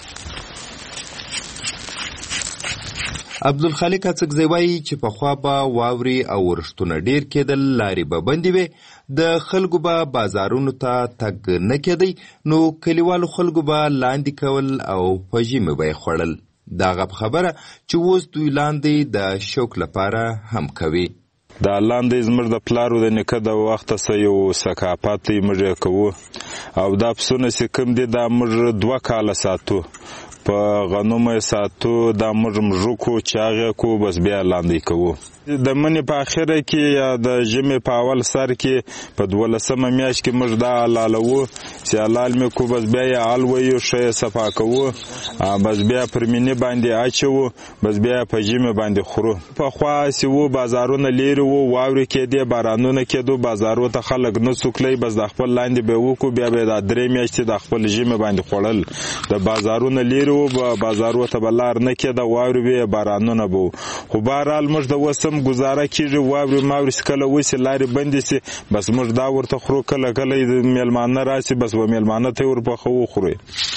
S14: عبدالخالق اڅکزی وایي چې پخوا به واوري او ورښتونه ډیر کېدل لارې به بندې وې د خلکو به بازارونو ته تګ نه کېدی نو کلیوالو خلکو به لاندې کول او په ژمي به یې خوړل. دغه خبره چې اوس دوی لاندې د شوق لپاره هم کوي.
S15: دا لاندې زموږ د پلارو د نیکه د وخته څه یو ثقافت موږ کوو او دا پسونه چې کوم دي دا موږ 2 کاله ساتو په غنمو ساتو دا موږ مژوکو چاغې کو بس بیا لاندې کوو. د منی په اخره کې یا د ژمي په اول سر کې په 12مه میاشت کې موږ دا حلالوو چې حلال مې کو بس بیا یې حل ویو ښه صفا کوو بس بیا پر منی باندې اچوو بس بیا په ژمي باندې خورو. پخوا چې وو بازارونه لیرې وو واورې کېدې بارانونه کېدو بازارو ته خلک نه څوکلی بس د خپل لاندې به وکړو بیا به د 3 میاشتې د خپل ژمي باندې خوړل. د بازارونه لیرې وو بازارو ته به لار نه کېده واورې به بارانونه به وو خو بهرحال موږ د وسم گزاره کیږي واوري ماوري کله وسی لارې بندې سي بس موږ دا ورته خورو کله کله میلمانه راسي بس و میلمانه ته ورپخو خوري.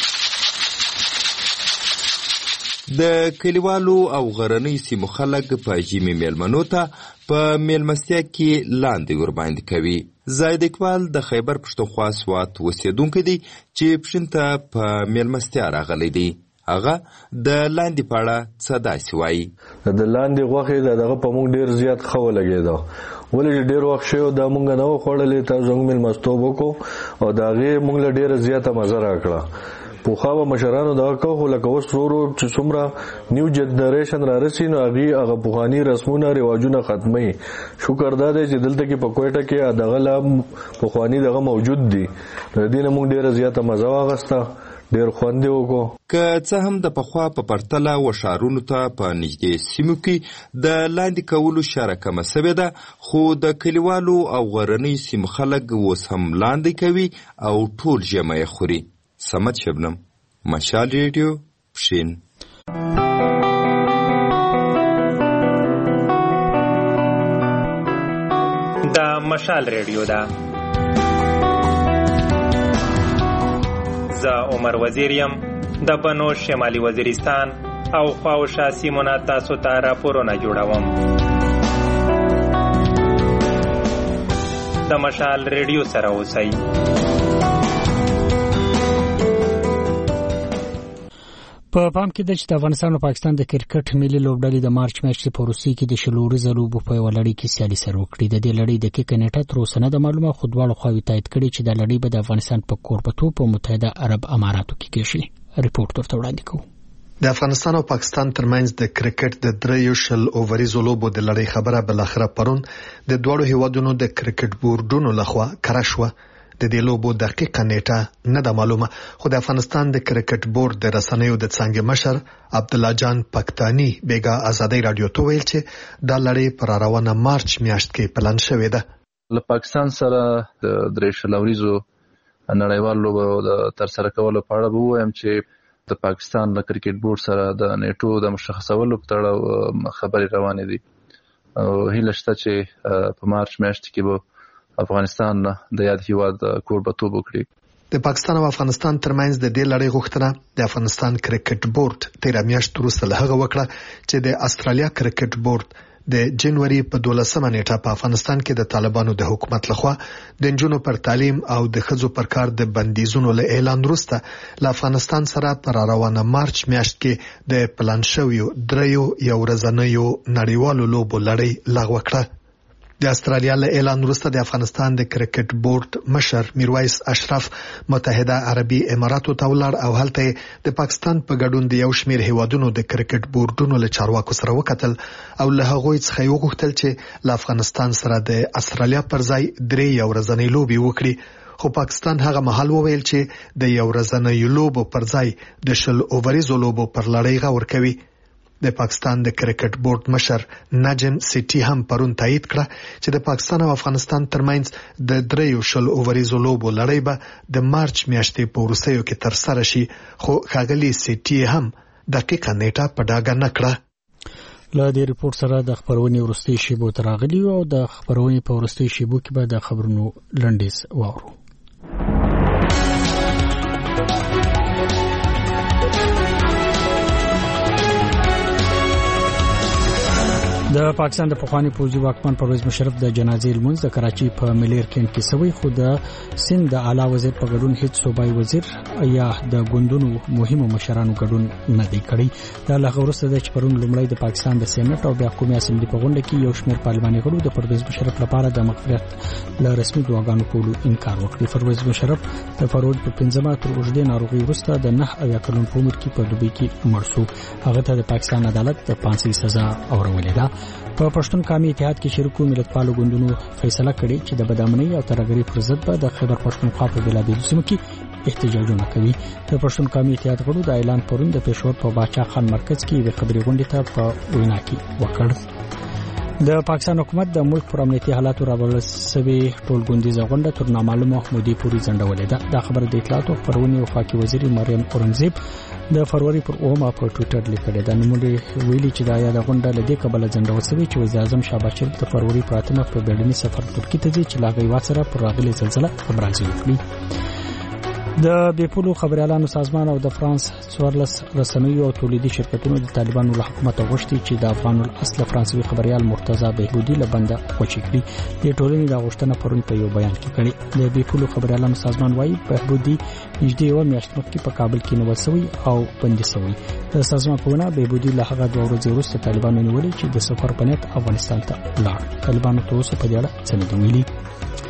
S14: د کلیوالو او غرنۍ سیمو خلک په ژمي میلمنو ته په میلمستیا کې لاندې ور باندې کوي. زاید اقبال د خیبر پښتونخوا سوات اوسیدونکی دی چې پښین ته په میلمستیا راغلی دی. هغه د لاندې پاړه څه داسې وایي.
S16: د لاندې غوښې دغه په موږ ډېر زیات ښه ولګېده ولې چې ډېر وخت شوی دا موږ نه وو خوړلی تاسو موږ میلمستوب وکړو او د هغې موږ له ډېره زیاته مزه راکړه پوخا مشرانو دا کو لکه اوس ورو چې څومره نیو جنریشن را رسي نو هغه پوخانی رسمونه رواجونه ختمي. شکر دا دی چې دلته کې په کوټه کې دغه لا پوخانی دغه موجود دي. د دې نه موږ ډیره زیاته مزه واغسته، ډیر خوند وکړو.
S14: که څه هم د پخوا په پرتله وشارونو ته په نږدې سیمو کې د لاندې کولو شاره کمه سوې ده، خو د کلیوالو او غرنۍ سیمو خلک اوس هم لاندې کوي او ټول ژمی یې خوري. صمد شبنم، مشال ریډیو، پښین.
S17: دا مشال ریډیو ده. زه عمر وزیر یم د بنو شمالي وزیرستان او خواوشا سیمونه تاسو ته راپورونه جوړوم. د مشال ریډیو سره اوسئ.
S1: په پام کې د چې د افغانستان او پاکستان د کرکټ ملي لوبډلې د مارچ میاشتې په روسیې کې د شلوري زلوبو په یوه لړۍ کې سیالي سره وکړي. د دې لړۍ دقیقه نیټه تر اوسه نه ده معلومه، خو دواړو خواوې تایید کړي چې دا لړۍ به د افغانستان په کوربتوب په متحده عرب اماراتو کې کېږي. ریپورت ورته وړاندې کوو.
S18: د افغانستان او پاکستان ترمنځ د کرکټ د 3 اووریزو لوبو د لړۍ خبره بل اخره پرون د دوړو هیوادونو د کرکټ بورډونو لخوا کړه شو. د دې لوبو دقیقه نیټه نه ده معلومه، خو د افغانستان د کرکټ بورډ د رسنیو د څنګه مشر عبد الله جان پکتانی بیګا آزادۍ رادیو ته ویل چې دا لړۍ پر روانه مارچ میاشت کې پلان شوې ده.
S11: له پاکستان سره د 3 اووریزو نړیوال لوبو د تر سره کولو په اړه وایم چې د پاکستان د کرکټ بورډ سره د نیټو د مشخصولو په اړه خبرې روانې دي او هیله شته چې په مارچ میاشت کې به افغانستان د یاد هیواد کوربتوب وکړي.
S18: د پاکستان او افغانستان ترمنځ د دې لړۍ غوښتنه د افغانستان کرکټ بورډ 13 میاشتې وروسته له هغه وکړه چې د استرالیا کرکټ بورډ د جنوري په 12 نیټه په افغانستان کې د طالبانو د حکومت لخوا د نجونو پر تعلیم او د ښځو پر کار د بندیزونو له اعلان وروسته له افغانستان سره پر روانه مارچ میاشت کې د پلان شویو 3 یو ورځنیو نړیوالو لوبو لړۍ لغوه کړه. د استرالیا له اعلان وروسته د افغانستان د کرکټ بورډ مشر میرویس اشرف متحده عربي اماراتو ته ولاړ او هلته د پاکستان په ګډون د یو شمېر هیوادونو د کرکټ بورډونو له چارواکو سره وکتل او له هغوی څخه یې وغوښتل چې له افغانستان سره د استرالیا پر ځای 3 یو ورځنۍ لوبې وکړي، خو پاکستان هغه مهال وویل چې د یو ورځنۍ لوبو پر ځای د 10 اووریزو لوبو پر لړۍ غور کوي. د پاکستان د کرکټ بورډ مشر نجم سیټي هم پرون تایید کړه چې د پاکستان او افغانستان ترمنځ د 3 اووریزو لوبو لړۍ به د مارچ میاشتې په وروستیو کې تر سره شي، خو ښاغلي سیټي هم دقیقه نیټه په ډاګه نه کړه.
S1: له دې ریپورت سره د خبرونې وروستي شیبو ته راغلي او د خبرونې په وروستي شیبو کې به د خبرونو لنډیز واورو. د پاکستان د پخوانی پوځي واکمن پرویز مشرف د جنازې لمونځ د کراچي په ملیر کینټ کې سوی، خو د سند د اعلی وزیر په ګډون هیڅ صوبایي وزیر یا د ګوندونو مهمو مشرانو ګډون نه دی کړی. دا له وروسته د چپرون لومړی د پاکستان د سېنات او بیا قومي اسمبلی په غونډه کې یو شمېر پارلماني غړو د پرویز مشرف لپاره د مغفرت له رسمي دعاګانو کولو انکار وکړ. پرویز مشرف د فروری په 15 تر اوږدې ناروغي وروسته د 9 کلن په عمر کې په دوبۍ کې مړ شو. هغه ته د پاکستان عدالت د 5 سزا اورولې ده. په پښتون قومي اتحاد کې شریکو ملتپالو ګوندونو فیصله کړې چې د بدامنۍ او ترهګرۍ پر ضد به د خیبر پښتونخوا په بېلابېلو سیمو کې احتجاجونه کوي. د پښتون قومي اتحاد غړو د اعلان پرون د پېښور په باچا خان مرکز کې یوې خبري غونډې ته په وینا کې وکړ. د پاکستان حکومت د ملک پر امنیتي حالاتو راوړل سوي ټولګوندیزه غونډه تر نامعلومه مودې پورې ځنډولې ده. دا خبره د اطلاعات او خبرونې وفاقي وزیر مریم اورنګزیب د فروری پر 9 په ټوئیټر لیکلي ده. نوموړي ویلي چې دا یاد غونډه لدې کبل ځنډول شوې چې وزیر اعظم شهباز شریف د فروری پر 8 په بیړني سفر ترکیه ته ځي چې لاغي واسره پر راغلي زلزلہ خبرازي وکړي. د بیپولو خبريالانو سازمان او د فرانس 14 رسنیو او تولیدي شرکتونو د طالبانو له حکومت غوښتي چې د افغان الاصل فرانسوي خبريال مرتضی بهبودي له بنده خوشي کړي. د ټولنې د غوښتنه پرون په یو بیان کې کړي. د بیپولو خبريالانو سازمان وايي بهبودي نږدې یو میاشت مخکې په کابل کې نیول شوی او بندي شوی. د سازمان په وینا بهبودي له هغه 2 ورځې وروسته طالبانو نیولې چې د سفر په نیت افغانستان ته لاړ. طالبانو ته اوس په دې اړه څه نه ویلي.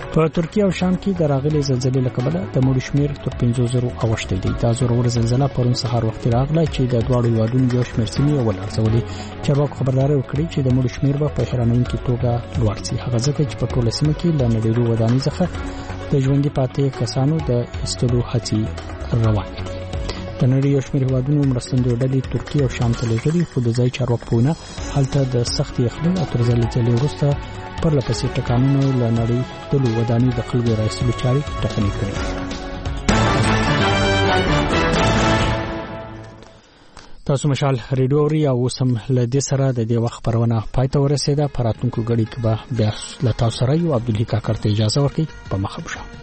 S1: په ترکیه او شام کې د راغلي زلزلې له کبله د مړو شمیر تر 50,000 اوښتی دی. دا زورور زلزلہ پرون سهار وخت راغله چې د دواړو هیوادونو یو شمېر سیمې ولړزولې. چارواکو خبرداری وکړي چې د مړو شمیر به په حیرانوونکې توګه لوړ شي. هغه ځکه چې په ټوله سیمه کې له نړیوالو ودانۍ څخه د ژوندي پاتې کسانو د ایستلو هڅې روانې دي. د نړۍ یو شمېر هیوادونو مرستندویه ډلې ترکیه او شام ته لېږلي، خو د ځایي چارواکو هلته د سختې یخنۍ او تر زلزلې وروسته پرله پسې ټکانونو له نړۍ تللو ودانیو د خلکو رایستلو چارې ټکنۍ کړې. تاسو مشال ریډیو اوري او اوس هم له دې سره د دې وخت پرونه پای ته ورسېده. په راتلونکو غړي کې به بیا له تاسو سره یو عبدالحی کاکړ ته اجازه ورکړي. په مخه بشه.